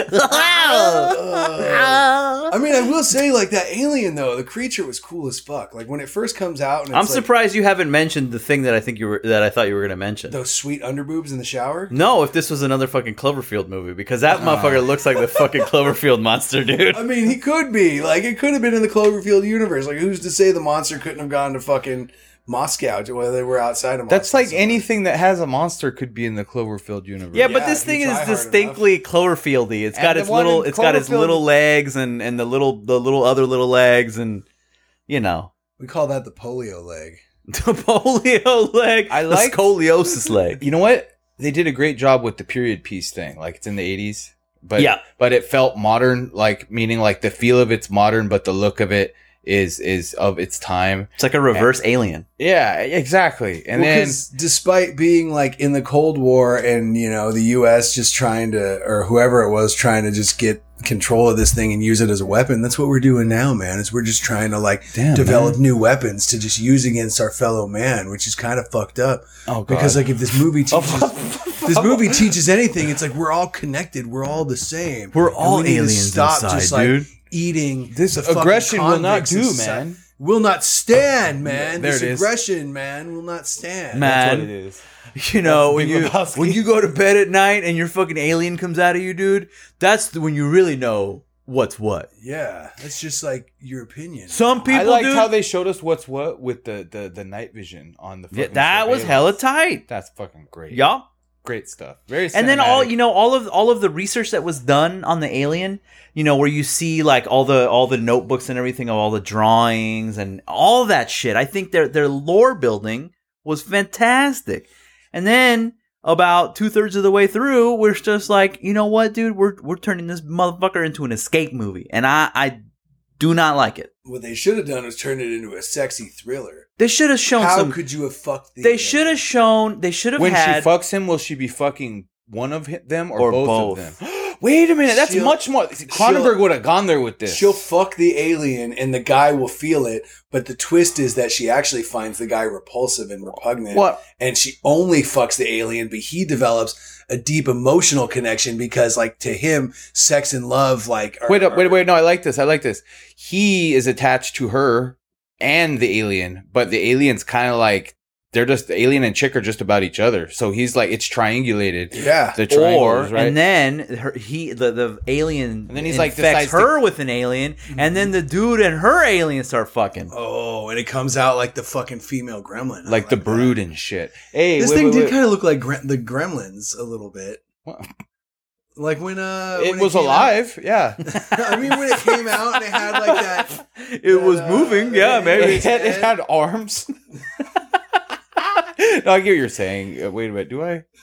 Uh, I mean, I will say, like that alien though, the creature was cool as fuck. Like when it first comes out, and it's I'm like, surprised you haven't mentioned the thing that I think you were that I thought you were gonna mention. those sweet underboobs in the shower. No, if this was another fucking Cloverfield movie, because that motherfucker looks like the fucking Cloverfield monster, dude. I mean, he could be like it could have been in the Cloverfield universe. Like, who's to say the monster couldn't have gone to fucking Moscow to whether they were outside of Moscow? That's like somewhere. anything that has a monster could be in the Cloverfield universe. Yeah, but Yeah, this if you thing try is hard distinctly Cloverfieldy. It's And got the its one little, in it's got its Cloverfield- little legs and and the little the little other little legs and you know We call that the polio leg. the polio leg, I the like- scoliosis leg. You know what? They did a great job with the period piece thing. Like it's in the eighties. But Yeah. but it felt modern, like meaning like the feel of it's modern, but the look of it is is of its time. It's like a reverse alien. Yeah, exactly. And Well, then 'cause despite being like in the Cold War and you know the U S just trying to, or whoever it was trying to just get control of this thing and use it as a weapon, that's what we're doing now, man. Is we're just trying to like Damn, develop man. new weapons to just use against our fellow man, which is kind of fucked up. oh god. Because like if this movie teaches this movie teaches anything, it's like we're all connected, we're all the same. We're And all we need to aliens stop inside, just like dude. eating this the fucking aggression will not convicts do, inside- man. Will not stand, man. There this it is. aggression, man, will not stand. Man. That's what it is. You know, when Big you Lebowski. when you go to bed at night and your fucking alien comes out of you, dude, that's the, when you really know what's what. Yeah, that's just like your opinion. Some people, I liked dude, how they showed us what's what with the the, the night vision on the yeah, fucking that was surveillance. hella tight. That's fucking great. Yeah. Great stuff. Very And then all cinematic. you know, all of all of the research that was done on the alien, you know, where you see like all the all the notebooks and everything of all the drawings and all that shit. I think their their lore building was fantastic. And then about two thirds of the way through, we're just like, you know what, dude, we're we're turning this motherfucker into an escape movie, and I I do not like it. What they should have done was turn it into a sexy thriller. They should have shown How some. could you have fucked the They should have shown. They should have when had. she fucks him, will she be fucking one of hi- them or, Or both, both. of them? Wait a minute, that's She'll- much more. Cronenberg would have gone there with this. She'll fuck the alien and the guy will feel it, but the twist is that she actually finds the guy repulsive and repugnant. What? And she only fucks the alien, but he develops a deep emotional connection because, like, to him, sex and love, like, are, Wait up, wait, are- wait. No, I like this. I like this. He is attached to her and the alien, but the alien's kind of like they're just the alien and chick are just about each other. So he's like it's triangulated. Yeah. The Or triangles, right? and then her, he the, the alien And then he's, like, infects decides to- her with an alien, and then the dude and her alien start fucking. Oh, and it comes out like the fucking female gremlin. I like the that. brood and shit. Hey, This wait, thing wait, did wait. kind of look like gre- the Gremlins a little bit. What? Like when uh, It when was came alive. Yeah. out- I mean, when it came out and it had like that. It was uh, moving, yeah, maybe. it, had, it had arms. No, I get what you're saying. Uh, Wait a minute. Do I?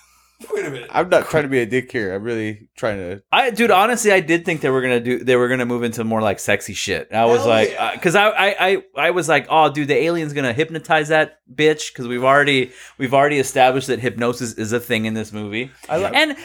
Wait a minute. I'm not trying to be a dick here. I'm really trying to. I, dude, honestly, I did think they were gonna do. They were gonna move into more like sexy shit. I was Hell like, yeah. because I, I, I, I was like, oh, dude, the alien's gonna hypnotize that bitch. Because we've already, we've already established that hypnosis is a thing in this movie. I like- and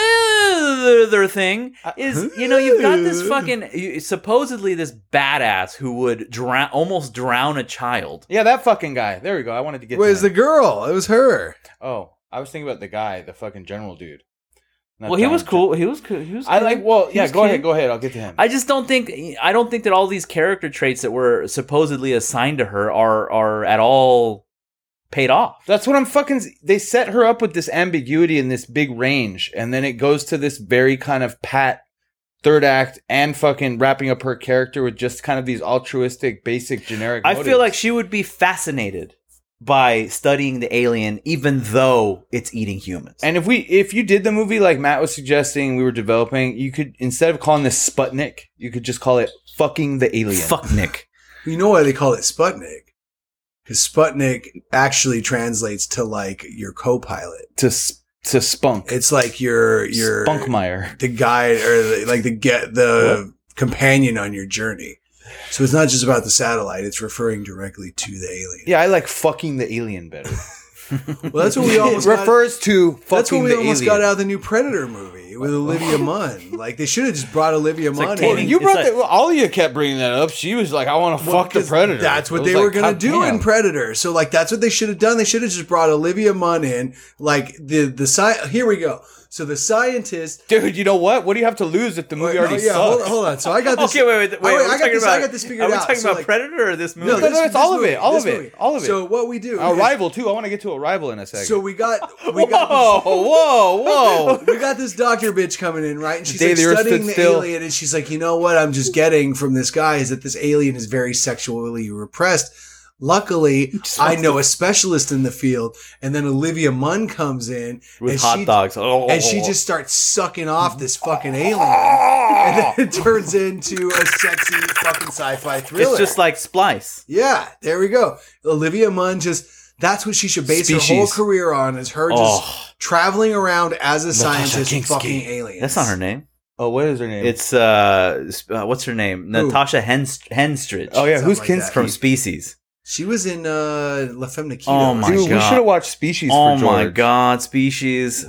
the other thing is, you know, you've got this fucking you- supposedly this badass who would drown, almost drown a child. Yeah, that fucking guy. There we go. I wanted to get. Where's to the girl? It was her. Oh, I was thinking about the guy, the fucking general dude. Not Well, he John- was cool. He was cool. He was. I cool. like. Well, He yeah. was Go cute. ahead. Go ahead. I'll get to him. I just don't think I don't think that all these character traits that were supposedly assigned to her are are at all paid off. That's what I'm fucking. They set her up with this ambiguity and this big range, and then it goes to this very kind of pat third act and fucking wrapping up her character with just kind of these altruistic, basic, generic. I motives. feel like she would be fascinated by studying the alien, even though it's eating humans. And if we, if you did the movie like Matt was suggesting, we were developing, you could instead of calling this Sputnik, you could just call it fucking the alien. Fuck Nick. You know why they call it Sputnik? Because Sputnik actually translates to like your co-pilot. to s- to spunk. It's like your your Spunkmeyer. the guide or the, like the get the companion on your journey. So it's not just about the satellite; it's referring directly to the alien. Yeah, I like fucking the alien better. Well, that's what we It almost got, refers to fucking that's what we the almost alien. got out of the new Predator movie with Olivia Munn. Like they should have just brought Olivia like Munn Tony- in. You It's brought like- that. Well, all of you kept bringing that up. She was like, "I want to Well, fuck the because predator." That's what I was they were like, gonna God do damn. in Predator. So like that's what they should have done. They should have just brought Olivia Munn in. Like the the sci- here we go. So the scientist. Dude, you know what? What do you have to lose if the movie Oh, already yeah, hold, sucks? hold on. So I got this. Okay, wait, wait, wait. Oh, wait, are we I got talking this. about, I got this figured Are we out. talking So, about like- Predator or this movie? No, no, it's all of it, all this of it, movie. all of it. So what we do? is- Arrival too. I want to get to Arrival in a second. So we got. We got whoa, whoa, whoa! we got this doctor bitch coming in, right? And she's day like the Earth studying stood the still. alien, and she's like, you know what? I'm just getting from this guy is that this alien is very sexually repressed. Luckily, I know a specialist in the field, and then Olivia Munn comes in With and hot she, dogs. Oh. and she just starts sucking off this fucking alien, and then it turns into a sexy fucking sci-fi thriller. It's just like Splice. Yeah, there we go. Olivia Munn just. That's what she should base her whole Species. career on, is her just Oh. traveling around as a scientist Kinski. fucking aliens. That's not her name. Oh, what is her name? It's uh, sp- uh what's her name? Who? Natasha Henst- Henstridge. oh yeah, something who's like Kinski? that. from Species. She was in uh, La Femme Nikita. Oh my Dude, we God. should have watched Species. Oh for my George. God, Species.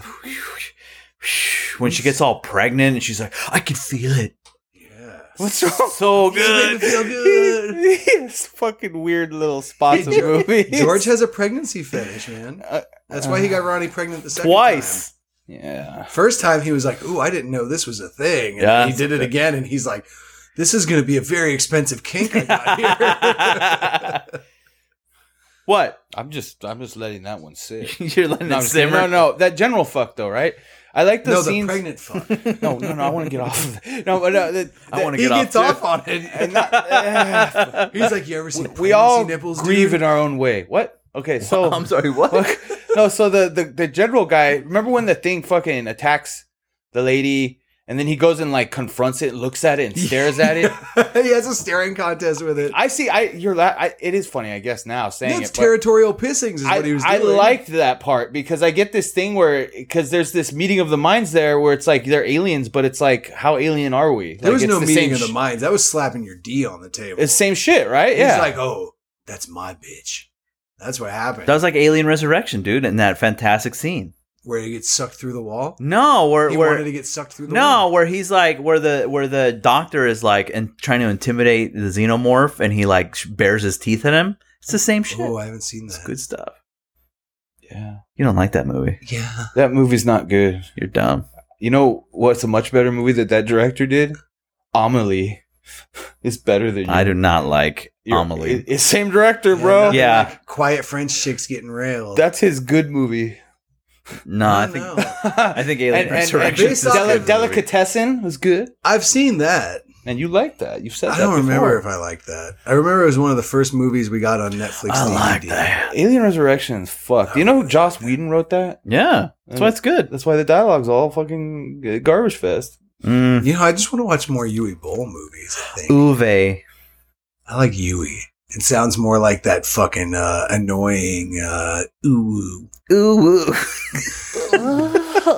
When she gets all pregnant and she's like, I can feel it. Yeah. What's wrong? So Just made me good. feel good. It's fucking weird little spots of movies. George has a pregnancy fetish, man. Uh, That's why he got Ronnie pregnant the second Twice. yeah. time. First time he was like, "Ooh, I didn't know this was a thing." And Yeah. he did it again, and he's like, "This is going to be a very expensive kink I got here." What? I'm just, I'm just letting that one sit. You're letting No, it I'm just kidding. simmer? no, no, that general fuck though, right? I like the no, the scenes. pregnant fuck. no, no, no. I want to get off of it. No, but no, the, I wanna he get off gets too. off on it. and not, uh, He's like, "You ever seen we, pregnancy we all nipples, grieve dude?" in our own way. What? Okay, so I'm sorry, what? Look, no, so the, the the general guy. Remember when the thing fucking attacks the lady, and then he goes and like confronts it, looks at it, and stares at it. He has a staring contest with it. I see. I you're. La- I, it is funny, I guess. Now saying That's it, but territorial pissings, is I, what he was I doing. liked that part because I get this thing where because there's this meeting of the minds there where it's like they're aliens, but it's like how alien are we? There Like, was it's no the meeting same of the sh- minds. That was slapping your D on the table. It's the same shit, right? He's Yeah. like, "Oh, that's my bitch." That's what happened. That was like Alien Resurrection, dude, in that fantastic scene. Where he gets sucked through the wall. No, where He where wanted to get sucked through the no, wall. where he's like where the where the doctor is like and trying to intimidate the xenomorph, and he like sh- bares his teeth at him. It's the same shit. Oh, I haven't seen It's that. good stuff. yeah. You don't like that movie? Yeah. That movie's not good. You're dumb. You know what's a much better movie that that director did? Amelie. It's better than you. I do not like You're- Amelie. it- It's same director, bro. nothing Yeah. like quiet French chicks getting railed. That's his good movie. no, I don't think know. I think Alien and, and, and Resurrection based is off a Deli- good movie. Delicatessen was good, I've seen that. and you liked that. You've said I that. don't remember before. if I liked that. I remember it was one of the first movies we got on Netflix. I D V D. like that. Alien Resurrection is fucked. Do you know who Joss Whedon wrote that? Yeah, that's why it's good. That's why the dialogue's all fucking garbage fest. Mm. You know, I just want to watch more Yui Bowl movies. I think Uwe. I like Yui. It sounds more like that fucking uh, annoying uh, ooh. Ooh.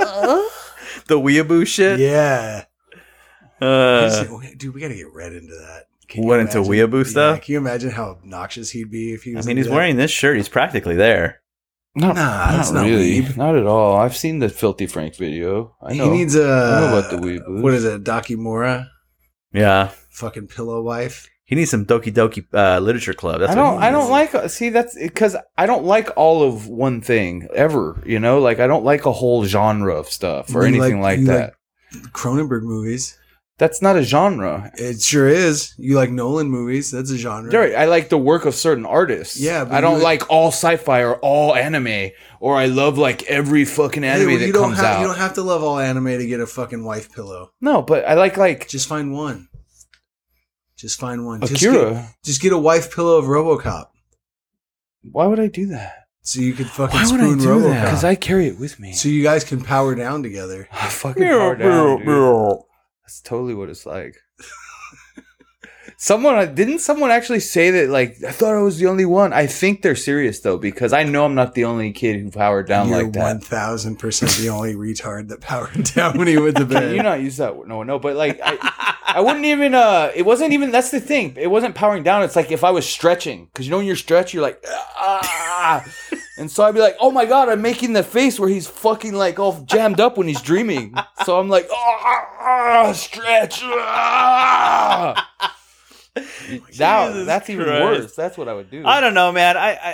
the weeaboo shit. Yeah. Uh, Dude, we got to get Red into that. Can you went into imagine- weeaboo yeah, stuff. Can you imagine how obnoxious he'd be if he I was? mean, into he's that? wearing this shirt. He's practically there. Not, Nah, not that's not really. weeb. Not at all. I've seen the Filthy Frank video. I know. He needs a. I know about the weeaboos. What is it? Dakimura? Yeah. Fucking pillow wife. He needs some Doki Doki uh, Literature Club. That's I what don't. he I don't needs. like. See, that's because I don't like all of one thing ever. You know, like I don't like a whole genre of stuff or You anything like- like, you that. Cronenberg movies. That's not a genre. It sure is. You like Nolan movies? That's a genre. Right. I like the work of certain artists. Yeah, but I don't you- like all sci-fi or all anime, or I love like every fucking Hey, anime well, that you don't comes have, out. You don't have to love all anime to get a fucking wife pillow. No, but I like like Just find one. Just find one. Just Akira. get, just get a wife pillow of RoboCop, Why would I do that? so you could fucking Why would I spoon do that? RoboCop. Because I carry it with me. So you guys can power down together. fucking power down, dude. That's totally what it's like. Someone didn't someone actually say that? Like, I thought I was the only one. I think they're serious though, because I know I'm not the only kid who powered down You're like that. one thousand percent the only retard that powered down when he went to Can bed. you not use that? No, no. But like, I, I wouldn't even. Uh, it wasn't even. That's the thing. It wasn't powering down. It's like if I was stretching, because you know when you're stretch, you're like, ah. And so I'd be like, oh my god, I'm making the face where he's fucking like all jammed up when he's dreaming. So I'm like, ah, stretch. Ah. That, Jesus that's even Christ. worse. That's what I would do. I don't know, man. I, I,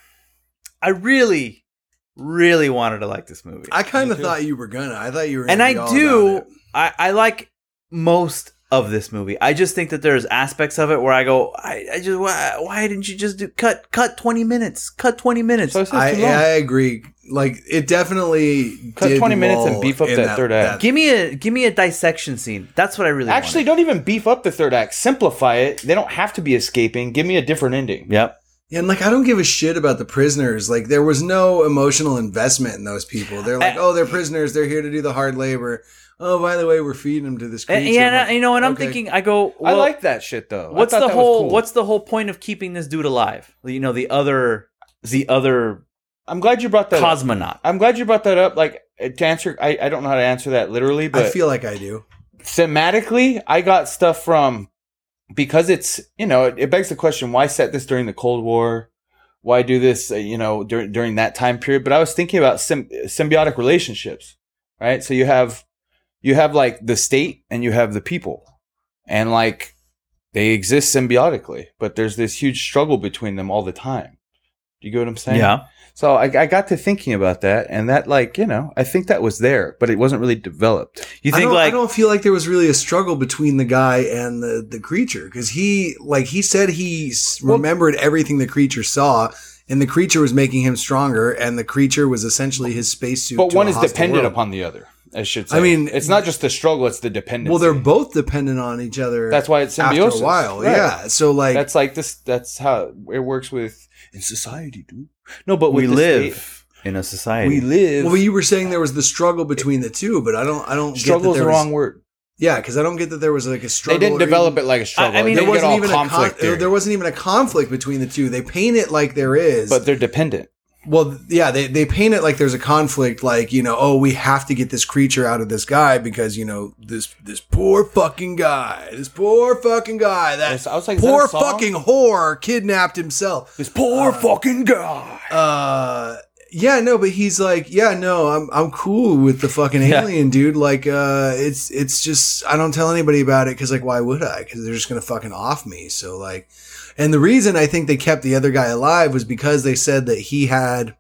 I really, really wanted to like this movie, I kind of Me too. thought you were gonna. I thought you were. and Gonna I be all do. about it. I, I like most of this movie. I just think that there's aspects of it where I go, I, I just why, why didn't you just do cut cut twenty minutes, cut twenty minutes. So it's I, too long. I agree. Like it definitely Cut did twenty minutes and lull beef up in that third act. give me a give me a dissection scene. That's what I really Actually, wanted. don't even beef up the third act. Simplify it. They don't have to be escaping. Give me a different ending. Yep. Yeah, and like I don't give a shit about the prisoners. Like there was no emotional investment in those people. They're like, Uh, oh, they're prisoners. They're here to do the hard labor. Oh, by the way, we're feeding them to this creature. And, yeah, I'm like, and, you know, and I'm okay. thinking, I go, I well, like that shit though. I what's thought the that was whole cool. what's the whole point of keeping this dude alive? You know, the other the other I'm glad you brought that up. cosmonaut. I'm glad you brought that up. Like to answer, I, I don't know how to answer that literally, but I feel like I do. thematically, I got stuff from because it's you know it, it begs the question: why set this during the Cold War? Why do this? Uh, you know during during that time period. But I was thinking about sym- symbiotic relationships, right? So you have you have like the state and you have the people, and like they exist symbiotically, but there's this huge struggle between them all the time. Do you get what I'm saying? Yeah. So I, I got to thinking about that, and that, like, you know, I think that was there, but it wasn't really developed. You I think don't, like I don't feel like there was really a struggle between the guy and the, the creature because he like he said he s Well- remembered everything the creature saw, and the creature was making him stronger, and the creature was essentially his spacesuit. But to one a is hostile dependent world. upon the other, I should say. I mean, it's not just the struggle; it's the dependency. Well, they're both dependent on each other. That's why it's after symbiosis. a while. Right. Yeah. So like That's like this. That's how it works with in society, dude. No, but with we the live state, in a society. we live. well, you were saying there was the struggle between the two, but I don't. I don't. Struggle is get the that there wrong was, word. Yeah, because I don't get that there was like a They struggle. didn't or develop even- it like a struggle. I- I mean, It There didn't wasn't get all even a con- conflict there. there wasn't even a conflict between the two. They paint it like there is, but they're dependent. well, yeah, they they paint it like there's a conflict. Like you know, oh, we have to get this creature out of this guy because you know this this poor fucking guy, this poor fucking guy, that I was like, is that poor a song? fucking whore kidnapped himself. This poor fucking guy. Uh, yeah, no, but he's like, yeah, no, I'm I'm cool with the fucking Yeah. alien, dude. Like, uh, it's it's just I don't tell anybody about it because like, why would I? Because they're just gonna fucking off me. So like, and the reason I think they kept the other guy alive was because they said that he had,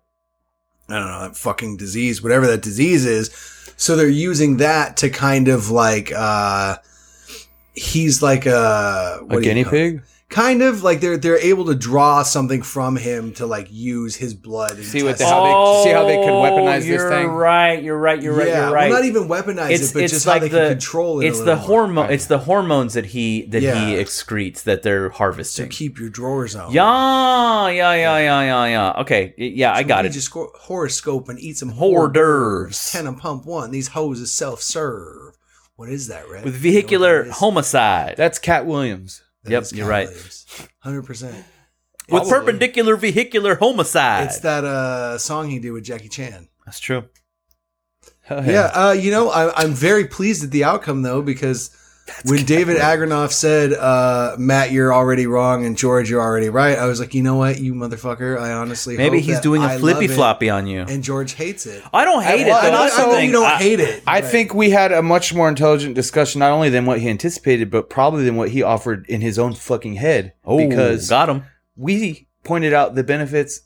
I don't know, that fucking disease, whatever that disease is. So they're using that to kind of like, uh, he's like a what A do you guinea call it? pig? Kind of like they're they're able to draw something from him to like use his blood. And See what test the- it. how they- see how they could weaponize this you're thing? Right, you're right, you're right, yeah, you're right. well, not even weaponize it's it, but it's just like how they the can control it. it's a the little more. hormone. It's the hormones that he that Yeah. he excretes that they're So harvesting. keep your drawers on. Yeah, yeah, yeah, yeah, yeah, yeah. Okay, y- yeah, I got it. Just sco- horoscope and eat some Hors hors d'oeuvres. d'oeuvres. Ten and pump one. These hoes is self serve. What is that, Red? With vehicular home. homicide. That's Cat Williams. Yep, you're right. Hundred percent. With Probably. perpendicular vehicular homicide. It's that uh, song he did with Jackie Chan. That's true. Hell Yeah, uh, you know, I, I'm very pleased at the outcome though, because when David Agranoff said, uh, "Matt, you're already wrong," and George, you're already right, I was like, you know what, you motherfucker, I honestly Maybe hope he's that doing a I flippy love it, floppy on you. and George hates it. I don't hate Well, it. I But know, that's I the know thing. you don't I- hate it. I but- think we had a much more intelligent discussion, not only than what he anticipated, but probably than what he offered in his own fucking head. Oh, because got him. we pointed out the benefits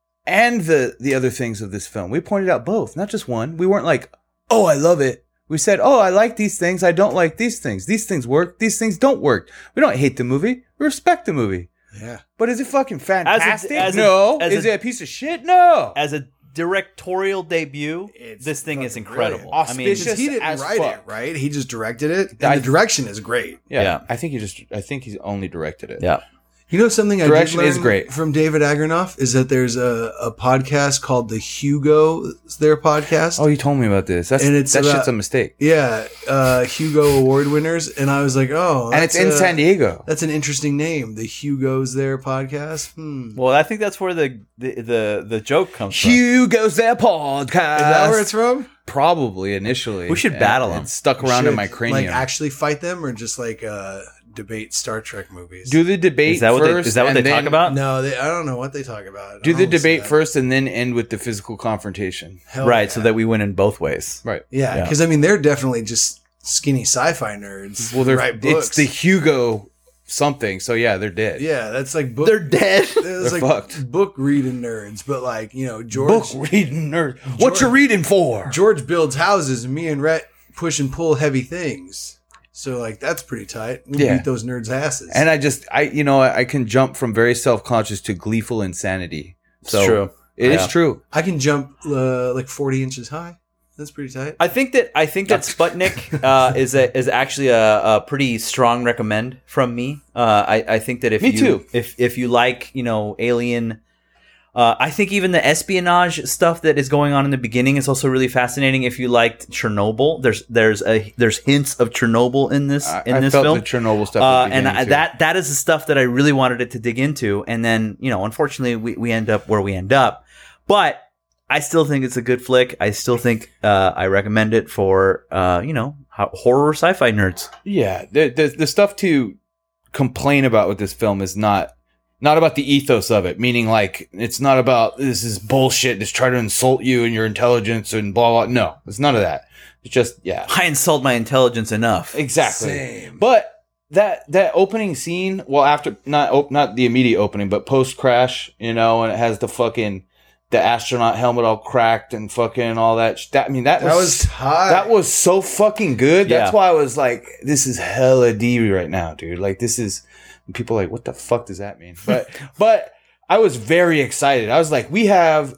and the the other things of this film. We pointed out both, not just one. We weren't like, "Oh, I love it." We said, "Oh, I like these things. I don't like these things. These things work. These things don't work." We don't hate the movie. We respect the movie. yeah. But is it fucking fantastic? as a- no. as is a- it a piece of shit? No. As a directorial debut, It's this thing is fucking incredible. brilliant. I mean, Auspicious. Because he didn't as write fuck. it, right? He just directed it, and I- the direction is great. yeah, Yeah. I think he just. I think he's only directed it. yeah. You know something Direction I did is learn great. from David Agranoff is that there's a, a podcast called the Hugo, their podcast. Oh, you told me about this. That's And it's that about- shit's a mistake. Yeah, uh, Hugo Award winners, and I was like, oh, And it's that's in a- San Diego. That's an interesting name, the Hugo's There podcast. Hmm. Well, I think that's where the the the, the joke comes from. Hugo's their podcast. Is that where it's from? Probably initially. We should And battle 'em. It's stuck around in Should, my cranium. Like actually fight them, or just like uh, debate Star Trek movies? do the debate Is that what they, first. is that what and they talk then- about? no, they, I don't know what they talk about. Do I the don't see debate that. first and then end with the physical confrontation. Hell Right, yeah. so that we win in both ways. Right. yeah, Yeah. because I mean they're definitely just skinny sci-fi nerds. Well, they're write books. it's the Hugo something. So yeah, they're dead. yeah, that's like book. They're dead. It's They're like fucked. book reading nerds, but like you know George. Book reading nerd. What you reading for? George builds houses, and me and Rhett push and pull heavy things. So like that's pretty tight. We Yeah. beat those nerds' asses. And I just, I, you know, I, I can jump from very self-conscious to gleeful insanity. So It's true. It is Yeah. true. I can jump uh, like forty inches high. That's pretty tight. I think that I think that Sputnik uh, is a, is actually a, a pretty strong recommend from me. Uh, I, I think that if Me you too. if if you like you know Alien, uh, I think even the espionage stuff that is going on in the beginning is also really fascinating. If you liked Chernobyl, there's there's a there's hints of Chernobyl in this I, in I this felt film. the Chernobyl stuff. Uh, at the and beginning, I, too. that that is the stuff that I really wanted it to dig into, and then you know, unfortunately, we, we end up where we end up. But I still think it's a good flick. I still think uh, I recommend it for uh, you know ho- horror sci-fi nerds. Yeah, the, the the stuff to complain about with this film is not not about the ethos of it. Meaning, like, it's not about this is bullshit. Just try to insult you and your intelligence and blah blah. No, it's none of that. It's just yeah, I insult my intelligence enough. exactly. Same. But that that opening scene, well, after not op- not the immediate opening, but post crash, you know, and it has the fucking the astronaut helmet all cracked and fucking all that. sh- that I mean, that, That was was tight. that was so fucking good. That's Yeah. why I was like, this is hella D right now, dude. Like, this is, and people are like, what the fuck does that mean? But, but I was very excited. I was like, we have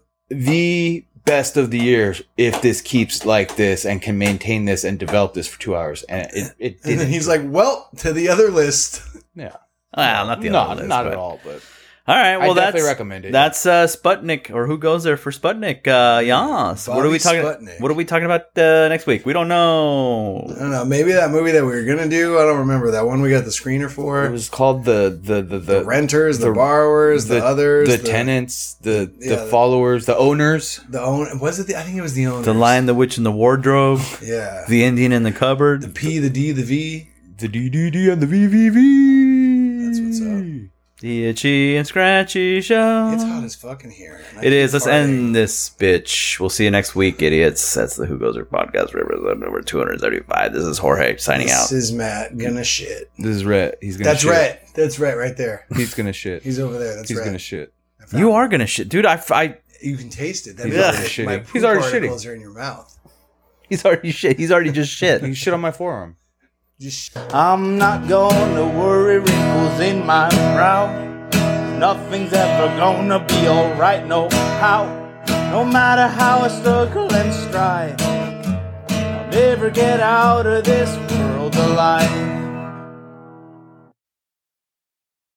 the best of the year if this keeps like this and can maintain this and develop this for two hours. And it, it And then didn't. he's like, well, to the other list. yeah. Well, not the no, other list, not but- at all. But All right, well I definitely that's recommend it. that's uh, Sputnik, or who goes there for Sputnik? Uh, yes. What are Bobby we talking? Sputnik. What are we talking about uh, next week? We don't know. I don't know. Maybe that movie that we were gonna do. I don't remember that one we got the screener for. it was called the, the, the, the, the renters, the, the- borrowers, the, others, the, tenants, the, yeah, the the- followers, the owners. the own. Was it the? I think it was the owners. The Lion, the Witch, and the Wardrobe. Yeah. The Indian in the cupboard. The P, the D, the V. The D D D and the V V V. That's what's up. The Itchy and Scratchy Show. It's hot as fuck in here. and I It keep is. Let's farting. end this bitch. We'll see you next week, idiots. That's the Who Goes There podcast, episode number two hundred thirty-five. This is Jorge signing This out. is Matt gonna shit. This is Rhett. He's gonna That's shit. Rhett. That's Rhett right there. He's gonna shit. He's over there. That's He's Rhett. gonna shit. I found You it. are gonna shit, dude. I, I You can taste it. That He's means already that shitting. my He's poop already particles are in your mouth. he's already shit. He's already just shit. You shit on my forearm. Just I'm not gonna worry wrinkles in my brow. Nothing's ever gonna be alright, no how. No matter how I struggle and strive, I'll never get out of this world alive.